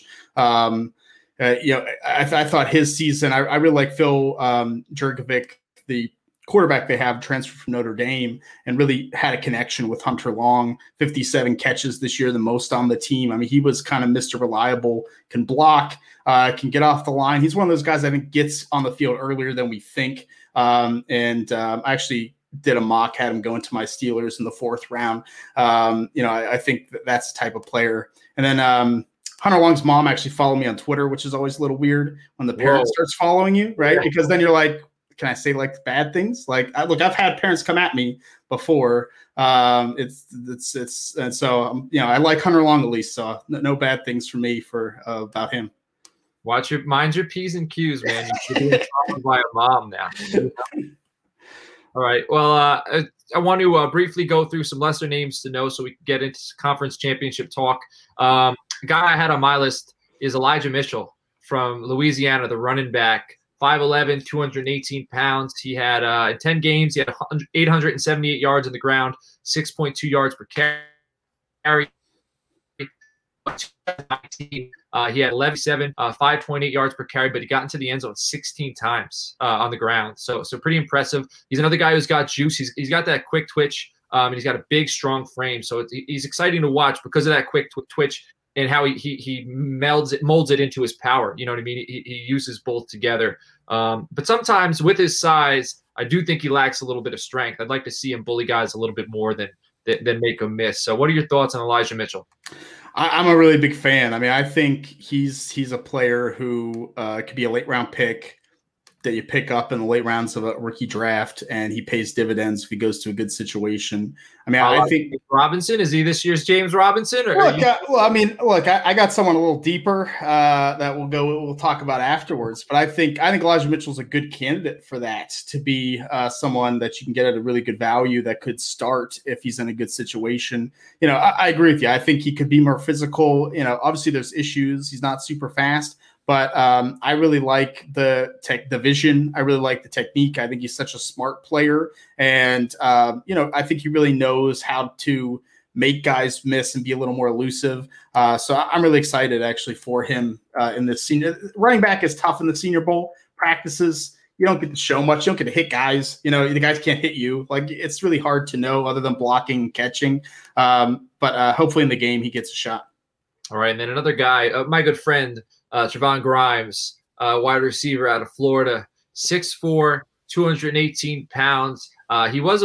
I thought his season, I really like Phil Jurkovec, the quarterback they have, transferred from Notre Dame, and really had a connection with Hunter Long. 57 catches this year, the most on the team. He was kind of Mr. Reliable, can block, can get off the line. He's one of those guys I think gets on the field earlier than we think. I actually did a mock, had him go into my Steelers in the 4th round. I think that's the type of player. And then Hunter Long's mom actually followed me on Twitter, which is always a little weird when the parent starts following you, right? Yeah. Because then you're like, can I say like bad things? Like, look, I've had parents come at me before. And so I like Hunter Long at least. So no bad things for me about him. mind your P's and Q's, man. You're being taught by a mom now. All right. Well, I want to briefly go through some lesser names to know so we can get into conference championship talk. The guy I had on my list is Elijah Mitchell from Louisiana, the running back, 5'11", 218 pounds. He had in 10 games, he had 878 yards on the ground, 6.2 yards per carry. He had 5.8 yards per carry, but he got into the end zone 16 times on the ground. So pretty impressive. He's another guy who's got juice. He's got that quick twitch, and he's got a big, strong frame. So he's exciting to watch because of that quick twitch and how he molds it into his power. You know what I mean? He uses both together. But sometimes with his size, I do think he lacks a little bit of strength. I'd like to see him bully guys a little bit more than make them miss. So what are your thoughts on Elijah Mitchell? I'm a really big fan. I mean, I think he's a player who could be a late round pick that you pick up in the late rounds of a rookie draft, and he pays dividends if he goes to a good situation. I mean, I think Robinson, is he this year's James Robinson? Or I got someone a little deeper that we'll talk about afterwards. But I think Elijah Mitchell's a good candidate for that, to be someone that you can get at a really good value that could start if he's in a good situation. You know, I agree with you. I think he could be more physical. You know, obviously there's issues. He's not super fast. But I really like the vision. I really like the technique. I think he's such a smart player. And, I think he really knows how to make guys miss and be a little more elusive. So I'm really excited, actually, for him in the senior. Running back is tough in the Senior Bowl practices. You don't get to show much. You don't get to hit guys. You know, the guys can't hit you. Like, it's really hard to know other than blocking and catching. But hopefully in the game he gets a shot. All right, and then another guy, my good friend, Trevon Grimes, wide receiver out of Florida, 6'4", 218 pounds. He was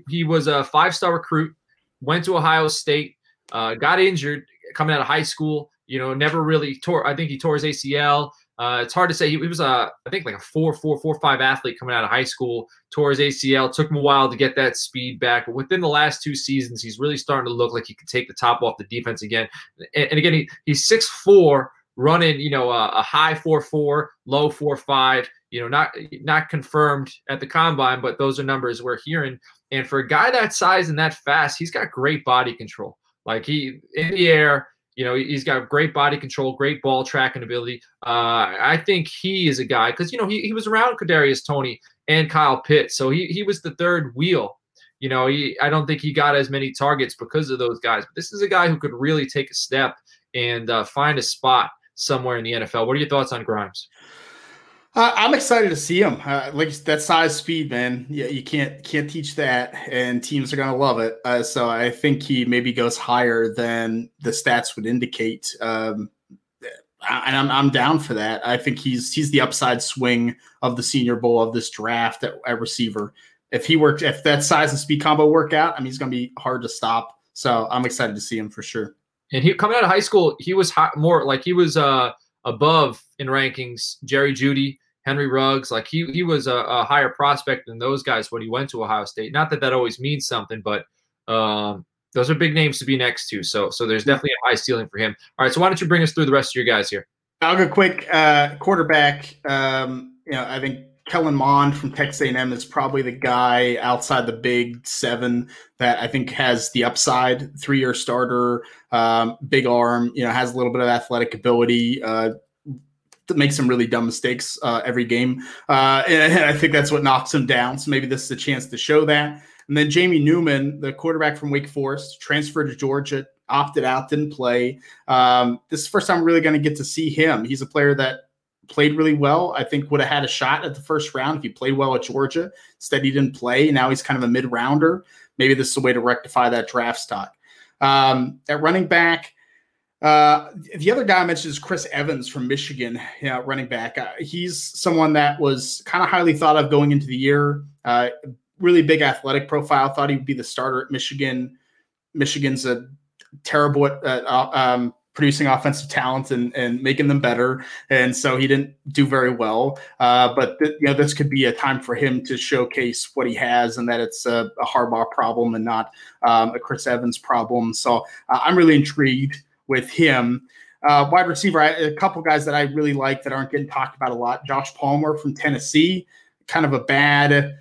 a five-star recruit, went to Ohio State, got injured coming out of high school. You know, never really tore. I think he tore his ACL. It's hard to say. He was I think like a 4.5 athlete coming out of high school. Tore his ACL. Took him a while to get that speed back, but within the last 2 seasons, he's really starting to look like he could take the top off the defense again. And again, he's 6'4", running a high 4.4, low 4.5. You know, not confirmed at the combine, but those are numbers we're hearing. And for a guy that size and that fast, he's got great body control. Like, he in the air. You know, he's got great body control, great ball tracking ability. I think he is a guy because, he was around Kadarius Toney and Kyle Pitts. So he was the third wheel. You know, I don't think he got as many targets because of those guys. But this is a guy who could really take a step and find a spot somewhere in the NFL. What are your thoughts on Grimes? I'm excited to see him. Like that size, speed, man. Yeah, you can't teach that, and teams are gonna love it. So I think he maybe goes higher than the stats would indicate. And I'm down for that. I think he's the upside swing of the Senior Bowl of this draft at receiver. If that size and speed combo work out, I mean, he's gonna be hard to stop. So I'm excited to see him for sure. And he coming out of high school, he was more like he was above in rankings Jerry Jeudy, Henry Ruggs. Like he was a higher prospect than those guys when he went to Ohio State. Not that always means something, but those are big names to be next to. So there's definitely a high ceiling for him. All right, so why don't you bring us through the rest of your guys here? I'll go quick. Quarterback. I think Kellen Mond from Texas A&M is probably the guy outside the big seven that I think has the upside. 3-year starter, big arm. Has a little bit of athletic ability. Makes some really dumb mistakes every game. And I think that's what knocks him down. So maybe this is a chance to show that. And then Jamie Newman, the quarterback from Wake Forest, transferred to Georgia, opted out, didn't play. This is the first time we're really going to get to see him. He's a player that played really well. I think would have had a shot at the first round if he played well at Georgia. Instead, he didn't play. Now he's kind of a mid-rounder. Maybe this is a way to rectify that draft stock. At running back, the other guy I mentioned is Chris Evans from Michigan, running back. He's someone that was kind of highly thought of going into the year. Really big athletic profile. Thought he would be the starter at Michigan. Michigan's a terrible at producing offensive talent and making them better. And so he didn't do very well. But this could be a time for him to showcase what he has and that it's a Harbaugh problem and not a Chris Evans problem. So I'm really intrigued with him. Wide receiver, a couple guys that I really like that aren't getting talked about a lot. Josh Palmer from Tennessee, kind of a bad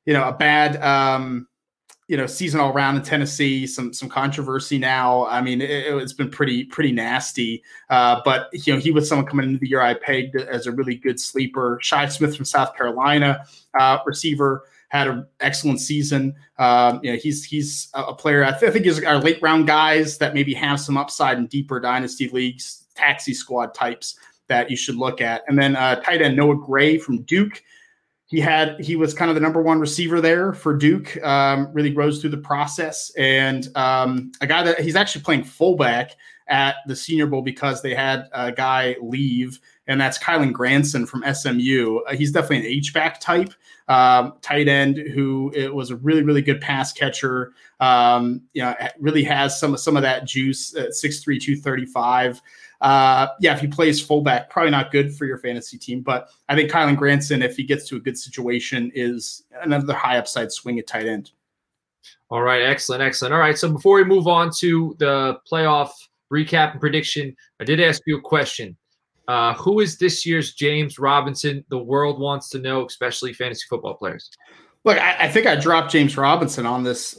season all around in Tennessee. Some controversy now. I mean, it's been pretty nasty. But he was someone coming into the year I pegged as a really good sleeper. Shi Smith from South Carolina, receiver, had an excellent season. He's a player. I think he's our late round guys that maybe have some upside in deeper dynasty leagues, taxi squad types that you should look at. And then tight end Noah Gray from Duke. He was kind of the number one receiver there for Duke, really rose through the process. And a guy that he's actually playing fullback at the Senior Bowl because they had a guy leave, and that's Kylan Granson from SMU. He's definitely an H-back type tight end who it was a really, really good pass catcher. Really has some of that juice at 6'3", 235. If he plays fullback, probably not good for your fantasy team, but I think Kylan Granson, if he gets to a good situation, is another high upside swing at tight end. All right. Excellent. All right. So before we move on to the playoff recap and prediction, I did ask you a question. Who is this year's James Robinson? The world wants to know, especially fantasy football players. Look, I think I dropped James Robinson on this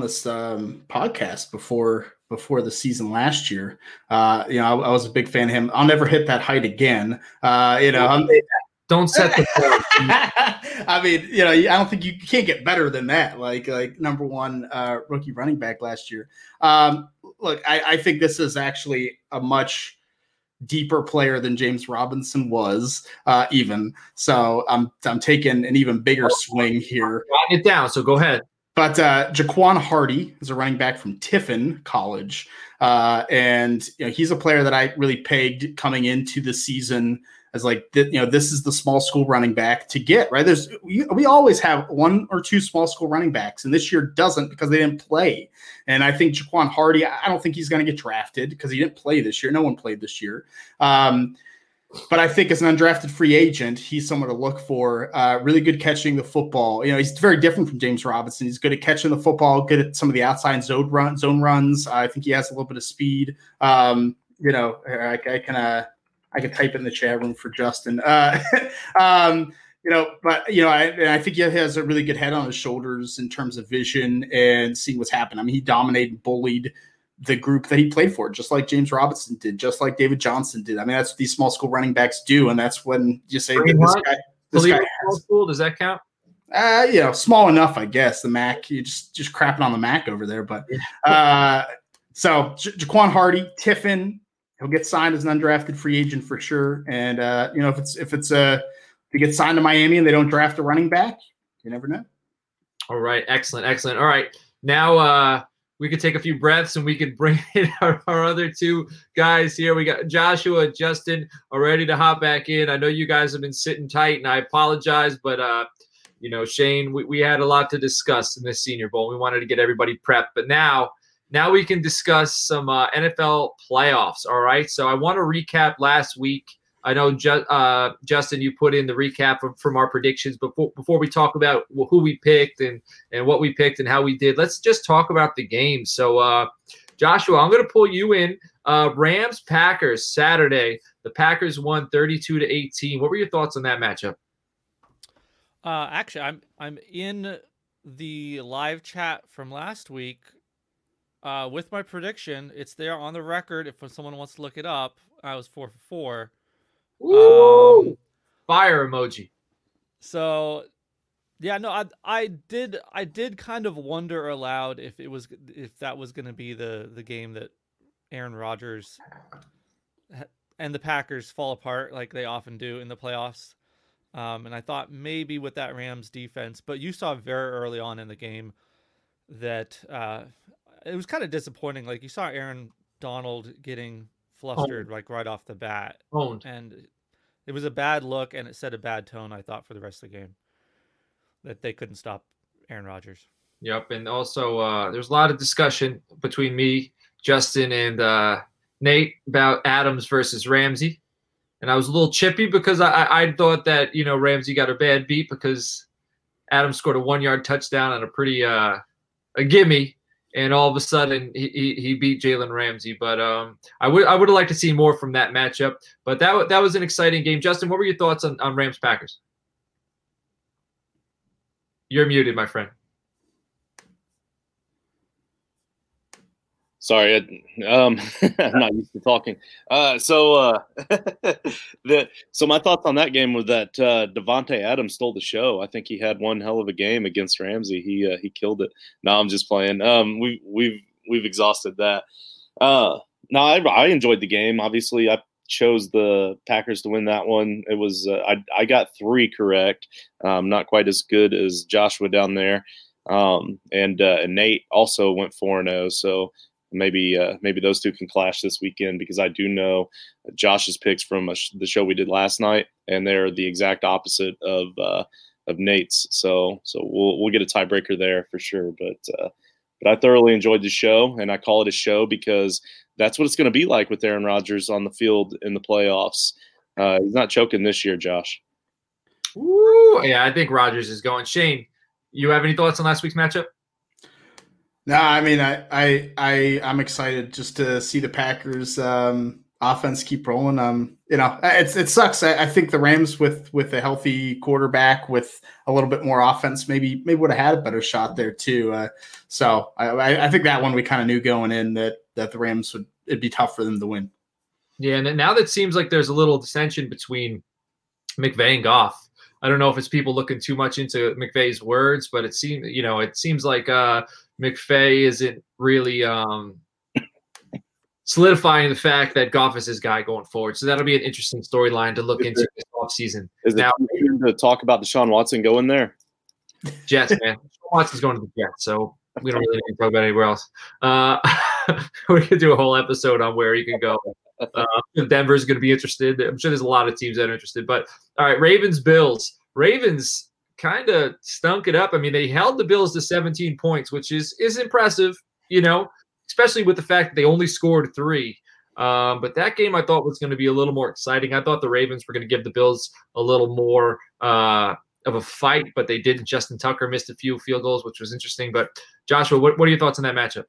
podcast before the season last year. I was a big fan of him. I'll never hit that height again. Don't set the bar. I mean, I don't think you can't get better than that. Like number one rookie running back last year. Look, I think this is actually a much deeper player than James Robinson was, even. So I'm taking an even bigger swing here. Write it down. So go ahead. But Jaquan Hardy is a running back from Tiffin College, and he's a player that I really pegged coming into the season as this is the small school running back to get, right? We always have one or two small school running backs, and this year doesn't because they didn't play. And I think Jaquan Hardy, I don't think he's going to get drafted because he didn't play this year. No one played this year. But I think as an undrafted free agent, he's someone to look for. Really good catching the football. He's very different from James Robinson. He's good at catching the football, good at some of the outside zone runs. I think he has a little bit of speed. I can type in the chat room for Justin. I think he has a really good head on his shoulders in terms of vision and seeing what's happened. I mean, he dominated and bullied the group that he played for, just like James Robinson did, just like David Johnson did. I mean, that's what these small school running backs do, and that's when you say that this guy small school. Does that count? Small enough, I guess. The MAC, you just crapping on the MAC over there, but so Jaquan Hardy, Tiffin. He'll get signed as an undrafted free agent for sure. And if he gets signed to Miami and they don't draft a running back, you never know. All right, excellent. All right, now we could take a few breaths and we could bring in our other two guys here. We got Joshua and Justin are ready to hop back in. I know you guys have been sitting tight, and I apologize, but Shane, we had a lot to discuss in this Senior Bowl. We wanted to get everybody prepped, but now we can discuss some NFL playoffs, all right? So I want to recap last week. I know, Justin, you put in the recap from our predictions. But before we talk about who we picked and what we picked and how we did, let's just talk about the game. So, Joshua, I'm going to pull you in. Rams-Packers, Saturday. The Packers won 32-18. What were your thoughts on that matchup? Actually, I'm in the live chat from last week. With my prediction, it's there on the record. If someone wants to look it up, I was 4 for 4. Ooh, fire emoji. So, yeah, no, I did kind of wonder aloud if that was going to be the game that Aaron Rodgers and the Packers fall apart like they often do in the playoffs. And I thought maybe with that Rams defense, but you saw very early on in the game that it was kind of disappointing. Like you saw Aaron Donald getting flustered right off the bat. And it was a bad look, and it set a bad tone, I thought, for the rest of the game, that they couldn't stop Aaron Rodgers. Yep, and also there's a lot of discussion between me, Justin, and Nate about Adams versus Ramsey. And I was a little chippy because I thought that, Ramsey got a bad beat because Adams scored a 1-yard touchdown on a pretty a gimme. and all of a sudden he beat Jalen Ramsey. But I would have liked to see more from that matchup. But that was an exciting game. Justin, what were your thoughts on Rams Packers? You're muted, my friend. Sorry, I'm not used to talking. So my thoughts on that game was that Devontae Adams stole the show. I think he had one hell of a game against Ramsey. He killed it. No, I'm just playing. We've exhausted that. No, I enjoyed the game. Obviously, I chose the Packers to win that one. It was I got 3 correct. Not quite as good as Joshua down there. And Nate also went 4-0. So. Maybe those two can clash this weekend, because I do know Josh's picks from the show we did last night, and they're the exact opposite of Nate's. So we'll get a tiebreaker there for sure. But I thoroughly enjoyed the show, and I call it a show because that's what it's going to be like with Aaron Rodgers on the field in the playoffs. He's not choking this year, Josh. Ooh, yeah, I think Rodgers is going. Shane, you have any thoughts on last week's matchup? No, I mean, I'm excited just to see the Packers offense keep rolling. It sucks. I think the Rams with a healthy quarterback with a little bit more offense maybe would have had a better shot there too. So I think that one we kind of knew going in that the Rams it'd be tough for them to win. Yeah, and now that seems like there's a little dissension between McVay and Goff. I don't know if it's people looking too much into McVay's words, but it seems like McVay isn't really solidifying the fact that Goff is his guy going forward. So that'll be an interesting storyline to look into this offseason. Is it to talk about Deshaun Watson going there? Jets, man. Deshaun Watson's going to the Jets, so we don't really need to talk about anywhere else. We could do a whole episode on where he can go. Denver's going to be interested. I'm sure there's a lot of teams that are interested. But, all right, Ravens-Bills. Ravens kind of stunk it up. I mean, they held the Bills to 17 points, which is impressive, especially with the fact that they only scored 3. But that game I thought was going to be a little more exciting. I thought the Ravens were going to give the Bills a little more of a fight, but they didn't. Justin Tucker missed a few field goals, which was interesting. But, Joshua, what are your thoughts on that matchup?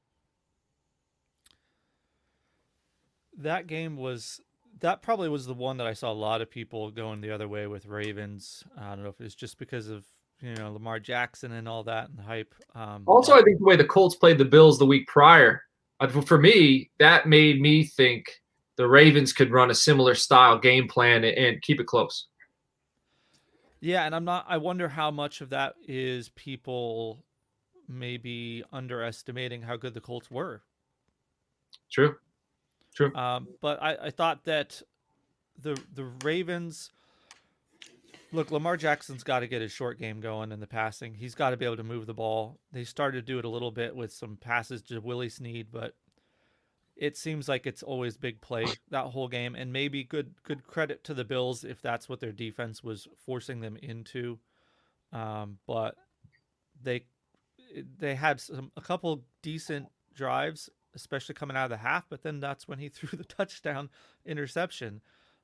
That game probably was the one that I saw a lot of people going the other way with Ravens. I don't know if it's just because of Lamar Jackson and all that and the hype. Also, I think the way the Colts played the Bills the week prior, for me, that made me think the Ravens could run a similar style game plan and keep it close. Yeah, and I wonder how much of that is people maybe underestimating how good the Colts were. True. But I thought that the Ravens, look, Lamar Jackson's got to get his short game going in the passing. He's got to be able to move the ball. They started to do it a little bit with some passes to Willie Snead, but it seems like it's always big play that whole game. And maybe good credit to the Bills if that's what their defense was forcing them into. But they had a couple decent drives, especially coming out of the half, but then that's when he threw the touchdown interception.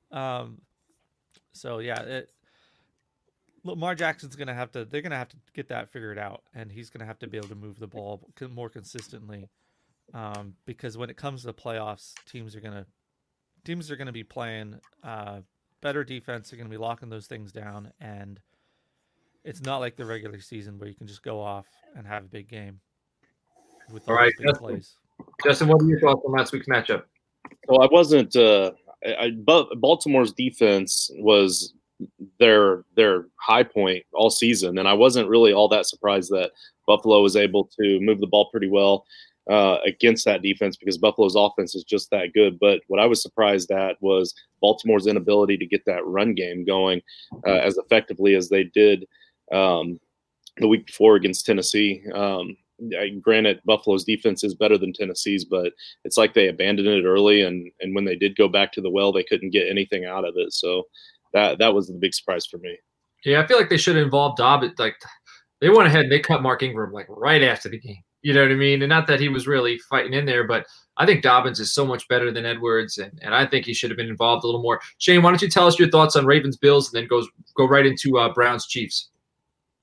So yeah, Lamar Jackson's they're going to have to get that figured out, and he's going to have to be able to move the ball more consistently. Because when it comes to the playoffs, teams are going to be playing better defense. They're going to be locking those things down, and it's not like the regular season where you can just go off and have a big game with those big plays. Justin, what are your thoughts on last week's matchup? Well, I wasn't. Baltimore's defense was their high point all season, and I wasn't really all that surprised that Buffalo was able to move the ball pretty well against that defense, because Buffalo's offense is just that good. But what I was surprised at was Baltimore's inability to get that run game going as effectively as they did the week before against Tennessee. Granted, Buffalo's defense is better than Tennessee's, but it's like they abandoned it early, and when they did go back to the well, they couldn't get anything out of it. So that was the big surprise for me. Yeah, I feel like they should have involved Dobbins. Like, they went ahead and they cut Mark Ingram like right after the game. You know what I mean? And not that he was really fighting in there, but I think Dobbins is so much better than Edwards, and I think he should have been involved a little more. Shane, why don't you tell us your thoughts on Ravens-Bills, and then go right into Browns-Chiefs?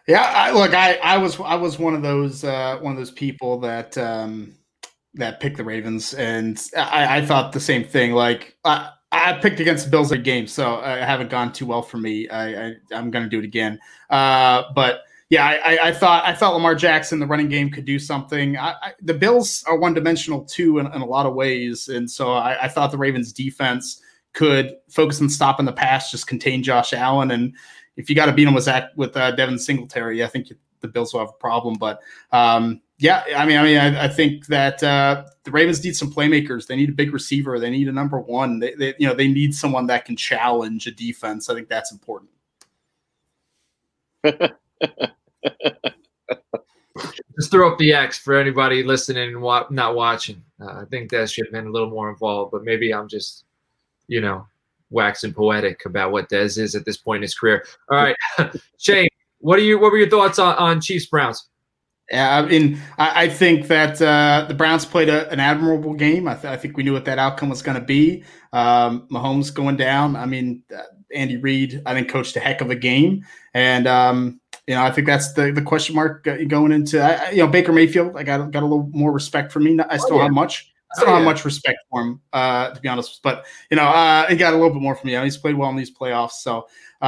Yeah, I was one of those people that that picked the Ravens, and I thought the same thing. Like I picked against the Bills every game, so I haven't gone too well for me. I'm going to do it again. But yeah, I thought Lamar Jackson, the running game, could do something. The Bills are one dimensional too in a lot of ways, and so I thought the Ravens defense could focus on stopping the pass, just contain Josh Allen, and if you got to beat him with Devin Singletary, I think the Bills will have a problem. But yeah, I think that the Ravens need some playmakers. They need a big receiver. They need a number one. They need someone that can challenge a defense. I think that's important. Just throw up the X for anybody listening and not watching. I think that should have been a little more involved, but maybe I'm just, waxing poetic about what Dez is at this point in his career. All right, Shane, what were your thoughts on Chiefs Browns? Yeah, I think that the Browns played an admirable game. I think we knew what that outcome was going to be. Mahomes going down. Andy Reid, I think, coached a heck of a game, and I think that's the question mark going into. Baker Mayfield. I got a little more respect for me. I still have much. I don't have much respect for him, to be honest. But he got a little bit more from me. He's played well in these playoffs. So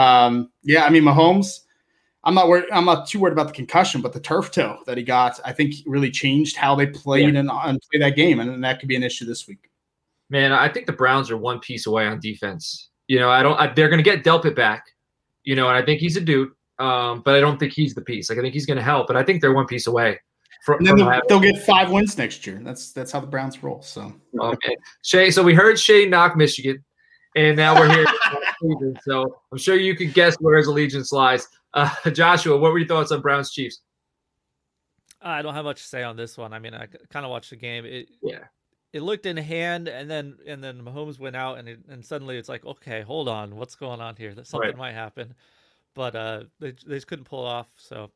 Mahomes. I'm not too worried about the concussion, but the turf toe that he got, I think, really changed how they played and play that game, and that could be an issue this week. Man, I think the Browns are one piece away on defense. They're going to get Delpit back, and I think he's a dude, but I don't think he's the piece. Like, I think he's going to help, but I think they're one piece away. And then they'll get 5 wins next year. That's how the Browns roll. So, okay. Shay. So we heard Shay knock Michigan, and now we're here. So I'm sure you can guess where his allegiance lies. Joshua, what were your thoughts on Browns Chiefs? I don't have much to say on this one. I kind of watched the game. It looked in hand, and then Mahomes went out, and suddenly it's like, okay, hold on, what's going on here? That something might happen, but they just couldn't pull it off. So,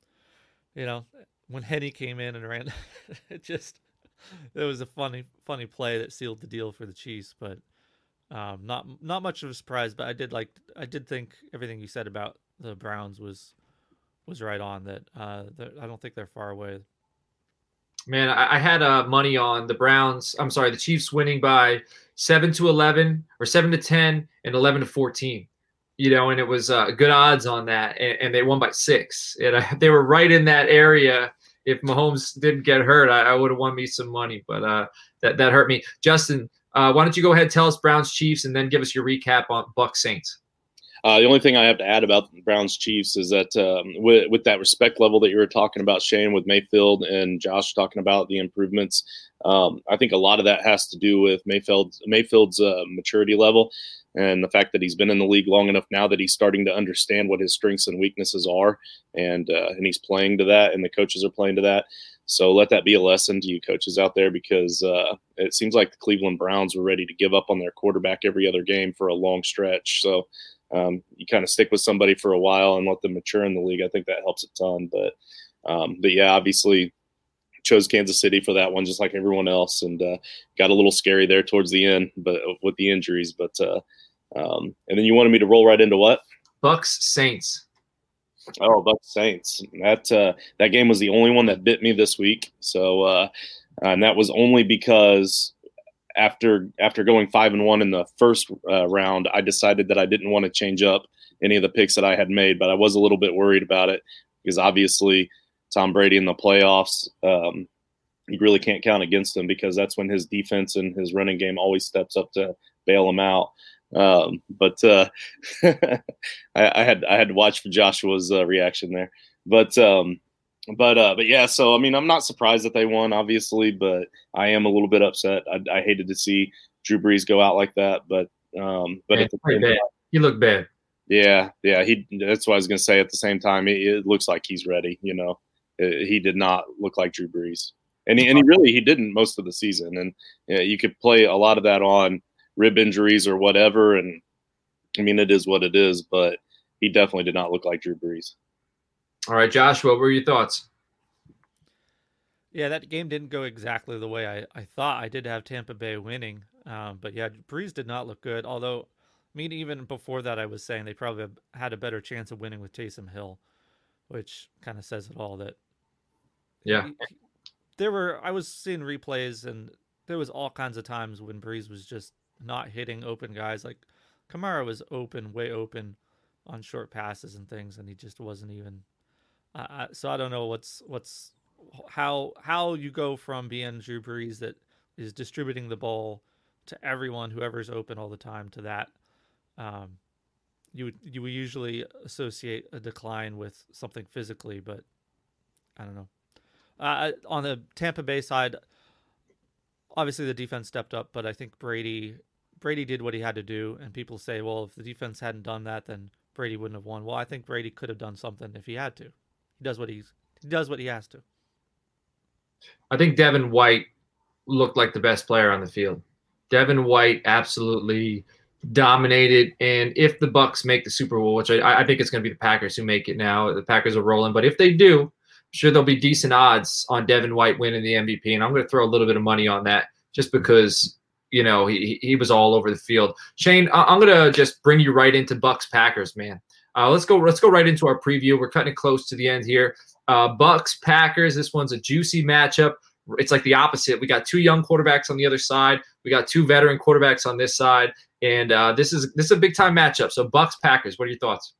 when Henny came in and ran, it was a funny play that sealed the deal for the Chiefs. But not much of a surprise. But I did think everything you said about the Browns was right on. That I don't think they're far away. Man, I had money on the Chiefs winning by 7-11 or 7-10 and 11-14. And it was good odds on that, and they won by 6. And they were right in that area. If Mahomes didn't get hurt, I would have won me some money, but that hurt me. Justin, why don't you go ahead and tell us Browns Chiefs, and then give us your recap on Bucs Saints. The only thing I have to add about the Browns Chiefs is that with that respect level that you were talking about, Shane, with Mayfield and Josh talking about the improvements, I think a lot of that has to do with Mayfield's maturity level and the fact that he's been in the league long enough now that he's starting to understand what his strengths and weaknesses are, and he's playing to that, and the coaches are playing to that. So let that be a lesson to you coaches out there, because it seems like the Cleveland Browns were ready to give up on their quarterback every other game for a long stretch. So you kind of stick with somebody for a while and let them mature in the league. I think that helps a ton. But yeah, obviously chose Kansas City for that one, just like everyone else, and got a little scary there towards the end, but with the injuries. But and then you wanted me to roll right into what? Bucs Saints. Oh, Bucs Saints. That game was the only one that bit me this week. So and that was only because after going 5-1 in the first round, I decided that I didn't want to change up any of the picks that I had made, but I was a little bit worried about it because obviously Tom Brady in the playoffs, you really can't count against him, because that's when his defense and his running game always steps up to bail him out. But I had to watch for Joshua's reaction there. But yeah, so I'm not surprised that they won, obviously, but I am a little bit upset. I hated to see Drew Brees go out like that, but at the same time, he looked bad. Yeah, that's what I was gonna say. At the same time, it looks like he's ready. He did not look like Drew Brees, and he didn't most of the season. And you could play a lot of that on rib injuries or whatever, and it is what it is. But he definitely did not look like Drew Brees. All right, Joshua, what were your thoughts? Yeah, that game didn't go exactly the way I thought. I did have Tampa Bay winning, but yeah, Brees did not look good. Although, even before that, I was saying they probably had a better chance of winning with Taysom Hill. which kind of says it all. That Yeah. I was seeing replays, and there was all kinds of times when Brees was just not hitting open guys. Like Kamara was open, way open on short passes and things, and he just wasn't even. So I don't know how you go from being Drew Brees that is distributing the ball to everyone, whoever's open all the time, to that. You would usually associate a decline with something physically, but I don't know. On the Tampa Bay side, obviously the defense stepped up, but I think Brady did what he had to do. And people say, well, if the defense hadn't done that, then Brady wouldn't have won. Well, I think Brady could have done something if he had to. He does what he has to. I think Devin White looked like the best player on the field. Devin White absolutely dominated. And if the Bucs make the Super Bowl, which I think it's going to be the Packers who make it now, the Packers are rolling. But if they do, I'm sure there'll be decent odds on Devin White winning the MVP. And I'm going to throw a little bit of money on that just because, he was all over the field. Shane, I'm going to just bring you right into Bucs Packers, man. Let's go right into our preview. We're cutting it close to the end here. Bucs Packers. This one's a juicy matchup. It's like the opposite. We got two young quarterbacks on the other side. We got two veteran quarterbacks on this side, and this is a big time matchup. So Bucs Packers. What are your thoughts?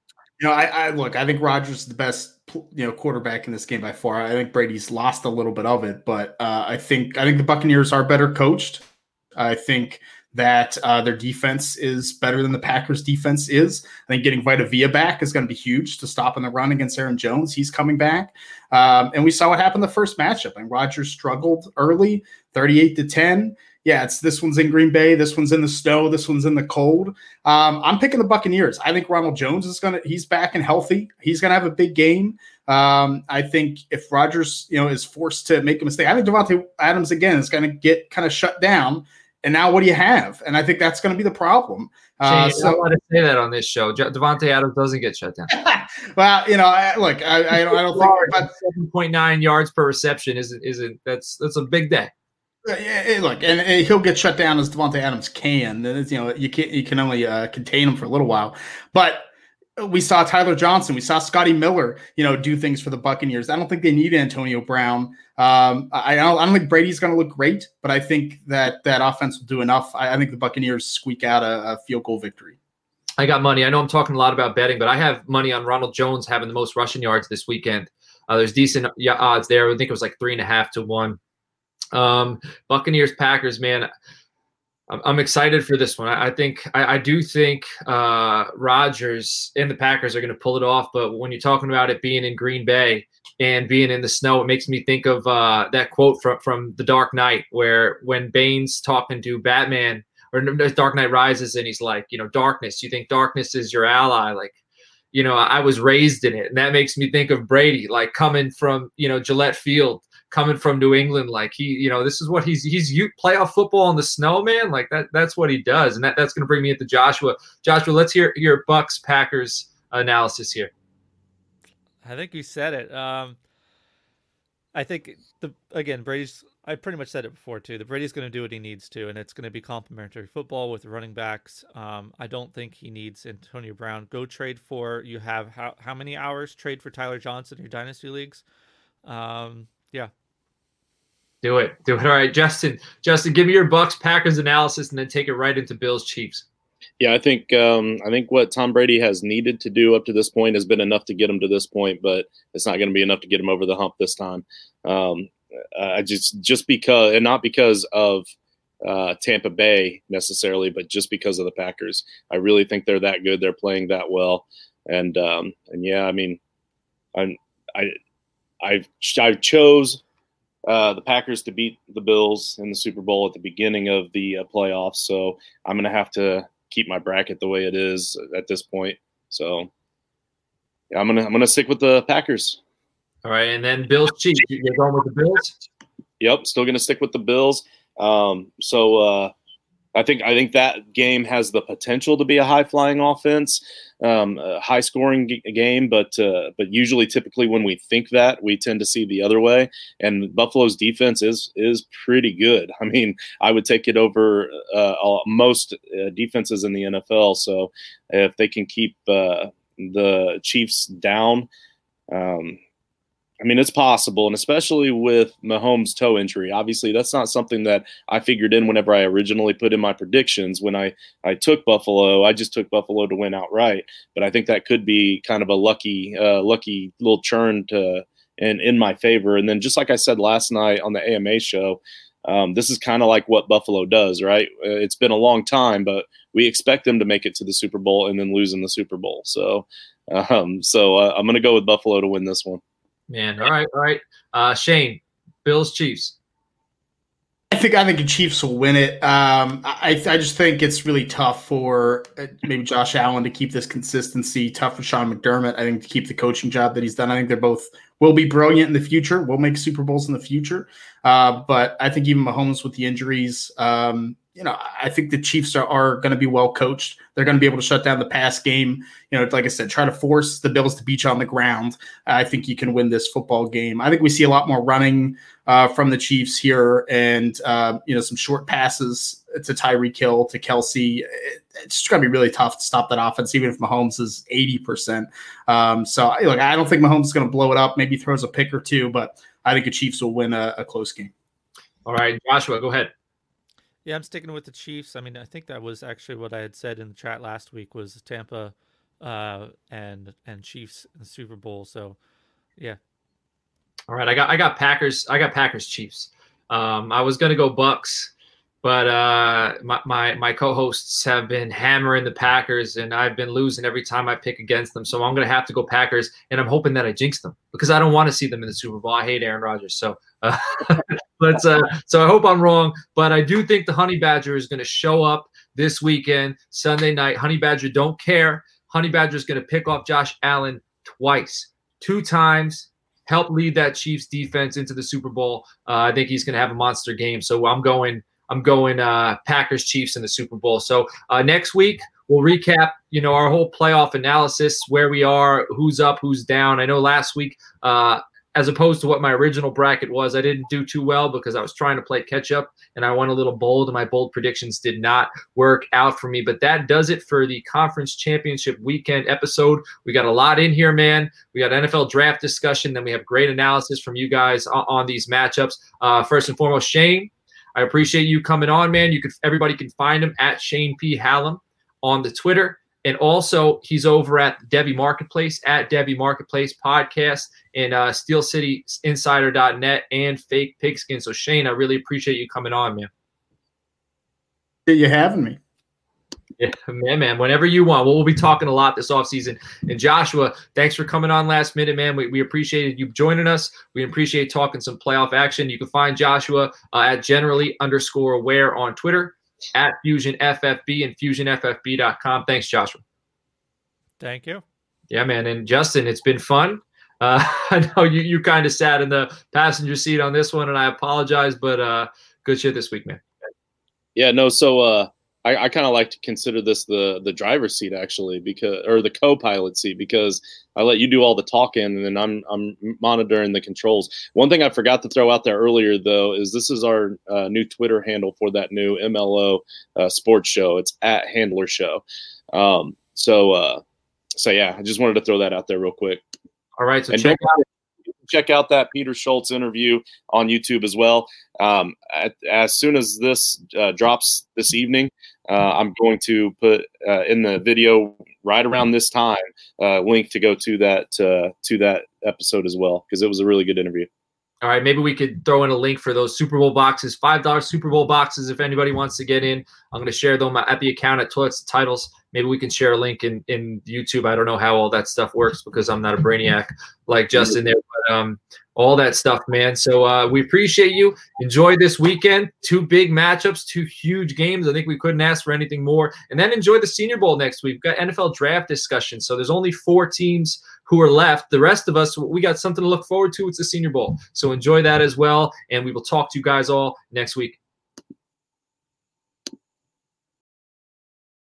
I think Rodgers is the best quarterback in this game by far. I think Brady's lost a little bit of it, but I think the Buccaneers are better coached. I think that their defense is better than the Packers' defense is. I think getting Vita Vea back is going to be huge to stopping the run against Aaron Jones. He's coming back. And we saw what happened the first matchup. And Rodgers struggled early, 38-10. Yeah, this one's in Green Bay. This one's in the snow. This one's in the cold. I'm picking the Buccaneers. I think Ronald Jones he's back and healthy. He's going to have a big game. I think if Rodgers, is forced to make a mistake, I think Davante Adams again is going to get kind of shut down. And now what do you have? And I think that's going to be the problem. I want to say that on this show. Davante Adams doesn't get shut down. Well, I don't think 7.9 yards per reception isn't that's a big day. Look, and he'll get shut down as Davante Adams can. You can only contain him for a little while, but we saw Tyler Johnson, we saw Scotty Miller, do things for the Buccaneers. I don't think they need Antonio Brown. I don't think Brady's going to look great, but I think that offense will do enough. I think the Buccaneers squeak out a field goal victory. I got money. I know I'm talking a lot about betting, but I have money on Ronald Jones having the most rushing yards this weekend. There's decent odds there. I think it was like 3.5 to 1. Buccaneers Packers, man. I'm excited for this one. I do think Rodgers and the Packers are going to pull it off. But when you're talking about it being in Green Bay and being in the snow, it makes me think of that quote from The Dark Knight, where when Bane's talking to Batman, or Dark Knight Rises, and he's like, darkness. You think darkness is your ally? Like, I was raised in it, and that makes me think of Brady, like coming from Gillette Field. Coming from New England, like this is what he's playoff football in the snow, man. Like that's what he does, and that's going to bring me into Joshua. Joshua, let's hear your Bucs Packers analysis here. I think you said it. I think Brady's. I pretty much said it before too. The Brady's going to do what he needs to, and it's going to be complementary football with running backs. I don't think he needs Antonio Brown. Go trade for. You have how many hours? Trade for Tyler Johnson in your dynasty leagues. Yeah. Do it. All right, Justin, give me your Bucs Packers analysis and then take it right into Bills Chiefs. Yeah, I think what Tom Brady has needed to do up to this point has been enough to get him to this point, but it's not going to be enough to get him over the hump this time. Just because, and not because of Tampa Bay necessarily, but just because of the Packers. I really think they're that good. They're playing that well, and yeah, I mean, I chose the Packers to beat the Bills in the Super Bowl at the beginning of the playoffs, so I'm going to have to keep my bracket the way it is at this point. So yeah, I'm gonna stick with the Packers. All right, and then Bills Chiefs. You're going with the Bills? Yep, still going to stick with the Bills. I think that game has the potential to be a high-flying offense, a high-scoring game, but typically when we think that, we tend to see the other way. And Buffalo's defense is pretty good. I mean, I would take it over most defenses in the NFL. So if they can keep the Chiefs down, I mean, it's possible, and especially with Mahomes' toe injury. Obviously, that's not something that I figured in whenever I originally put in my predictions. When I took Buffalo, I just took Buffalo to win outright. But I think that could be kind of a lucky little churn in my favor. And then just like I said last night on the AMA show, this is kind of like what Buffalo does, right? It's been a long time, but we expect them to make it to the Super Bowl and then lose in the Super Bowl. So I'm going to go with Buffalo to win this one. Man, all right. Shane, Bills, Chiefs. I think the Chiefs will win it. I just think it's really tough for maybe Josh Allen to keep this consistency. Tough for Sean McDermott, I think, to keep the coaching job that he's done. I think they're both will be brilliant in the future. Will make Super Bowls in the future. But I think even Mahomes with the injuries, I think the Chiefs are going to be well coached. They're going to be able to shut down the pass game. Like I said, try to force the Bills to beat you on the ground. I think you can win this football game. I think we see a lot more running from the Chiefs here, and some short passes to Tyreek Hill, to Kelsey. It's just going to be really tough to stop that offense, even if Mahomes is 80%. I don't think Mahomes is going to blow it up. Maybe throws a pick or two, but I think the Chiefs will win a close game. All right, Joshua, go ahead. Yeah, I'm sticking with the Chiefs. I mean, I think that was actually what I had said in the chat last week was Tampa and Chiefs in the Super Bowl. So, yeah. All right, I got Packers. I got Packers Chiefs. I was gonna go Bucks, but my co-hosts have been hammering the Packers, and I've been losing every time I pick against them. So I'm gonna have to go Packers, and I'm hoping that I jinx them because I don't want to see them in the Super Bowl. I hate Aaron Rodgers, so. So I hope I'm wrong, but I do think the Honey Badger is going to show up this weekend, Sunday night. Honey Badger don't care. Honey Badger is going to pick off Josh Allen twice, 2 times, help lead that Chiefs defense into the Super Bowl. I think he's going to have a monster game. So I'm going Packers Chiefs in the Super Bowl. So next week we'll recap, our whole playoff analysis, where we are, who's up, who's down. I know last week, as opposed to what my original bracket was, I didn't do too well because I was trying to play catch up and I went a little bold, and my bold predictions did not work out for me. But that does it for the Conference Championship Weekend episode. We got a lot in here, man. We got NFL draft discussion. Then we have great analysis from you guys on these matchups. First and foremost, Shane, I appreciate you coming on, man. Everybody can find him at Shane P. Hallam on the Twitter. And also, he's over at Debbie Marketplace, at Debbie Marketplace Podcast, and SteelCityInsider.net and Fake Pigskin. So, Shane, I really appreciate you coming on, man. You having me? Yeah, man. Whenever you want. We'll be talking a lot this offseason. And Joshua, thanks for coming on last minute, man. We appreciated you joining us. We appreciate talking some playoff action. You can find Joshua at generally_aware on Twitter, at FusionFFB and FusionFFB.com. Thanks, Joshua. Thank you. Yeah, man. And Justin, it's been fun. I know you kind of sat in the passenger seat on this one, and I apologize, but good shit this week, man. Yeah, no. So I kind of like to consider this the driver's seat, actually, or the co-pilot seat, because I let you do all the talking and then I'm monitoring the controls. One thing I forgot to throw out there earlier, though, is this is our new Twitter handle for that new MLO sports show. It's at Handler Show. So yeah, I just wanted to throw that out there real quick. All right, so check out that Peter Schultz interview on YouTube as well. As soon as this drops this evening, I'm going to put in the video right around this time link to go to that episode as well, because it was a really good interview. All right, maybe we could throw in a link for those Super Bowl boxes, $5 Super Bowl boxes. If anybody wants to get in, I'm going to share them at the account at Toilets to Titles. Maybe we can share a link in YouTube. I don't know how all that stuff works because I'm not a brainiac like Justin there, but all that stuff, man. So we appreciate you. Enjoy this weekend. 2 big matchups, 2 huge games. I think we couldn't ask for anything more. And then enjoy the Senior Bowl next week. We've got NFL draft discussion. So there's only 4 teams who are left. The rest of us, we got something to look forward to. It's the Senior Bowl. So enjoy that as well. And we will talk to you guys all next week.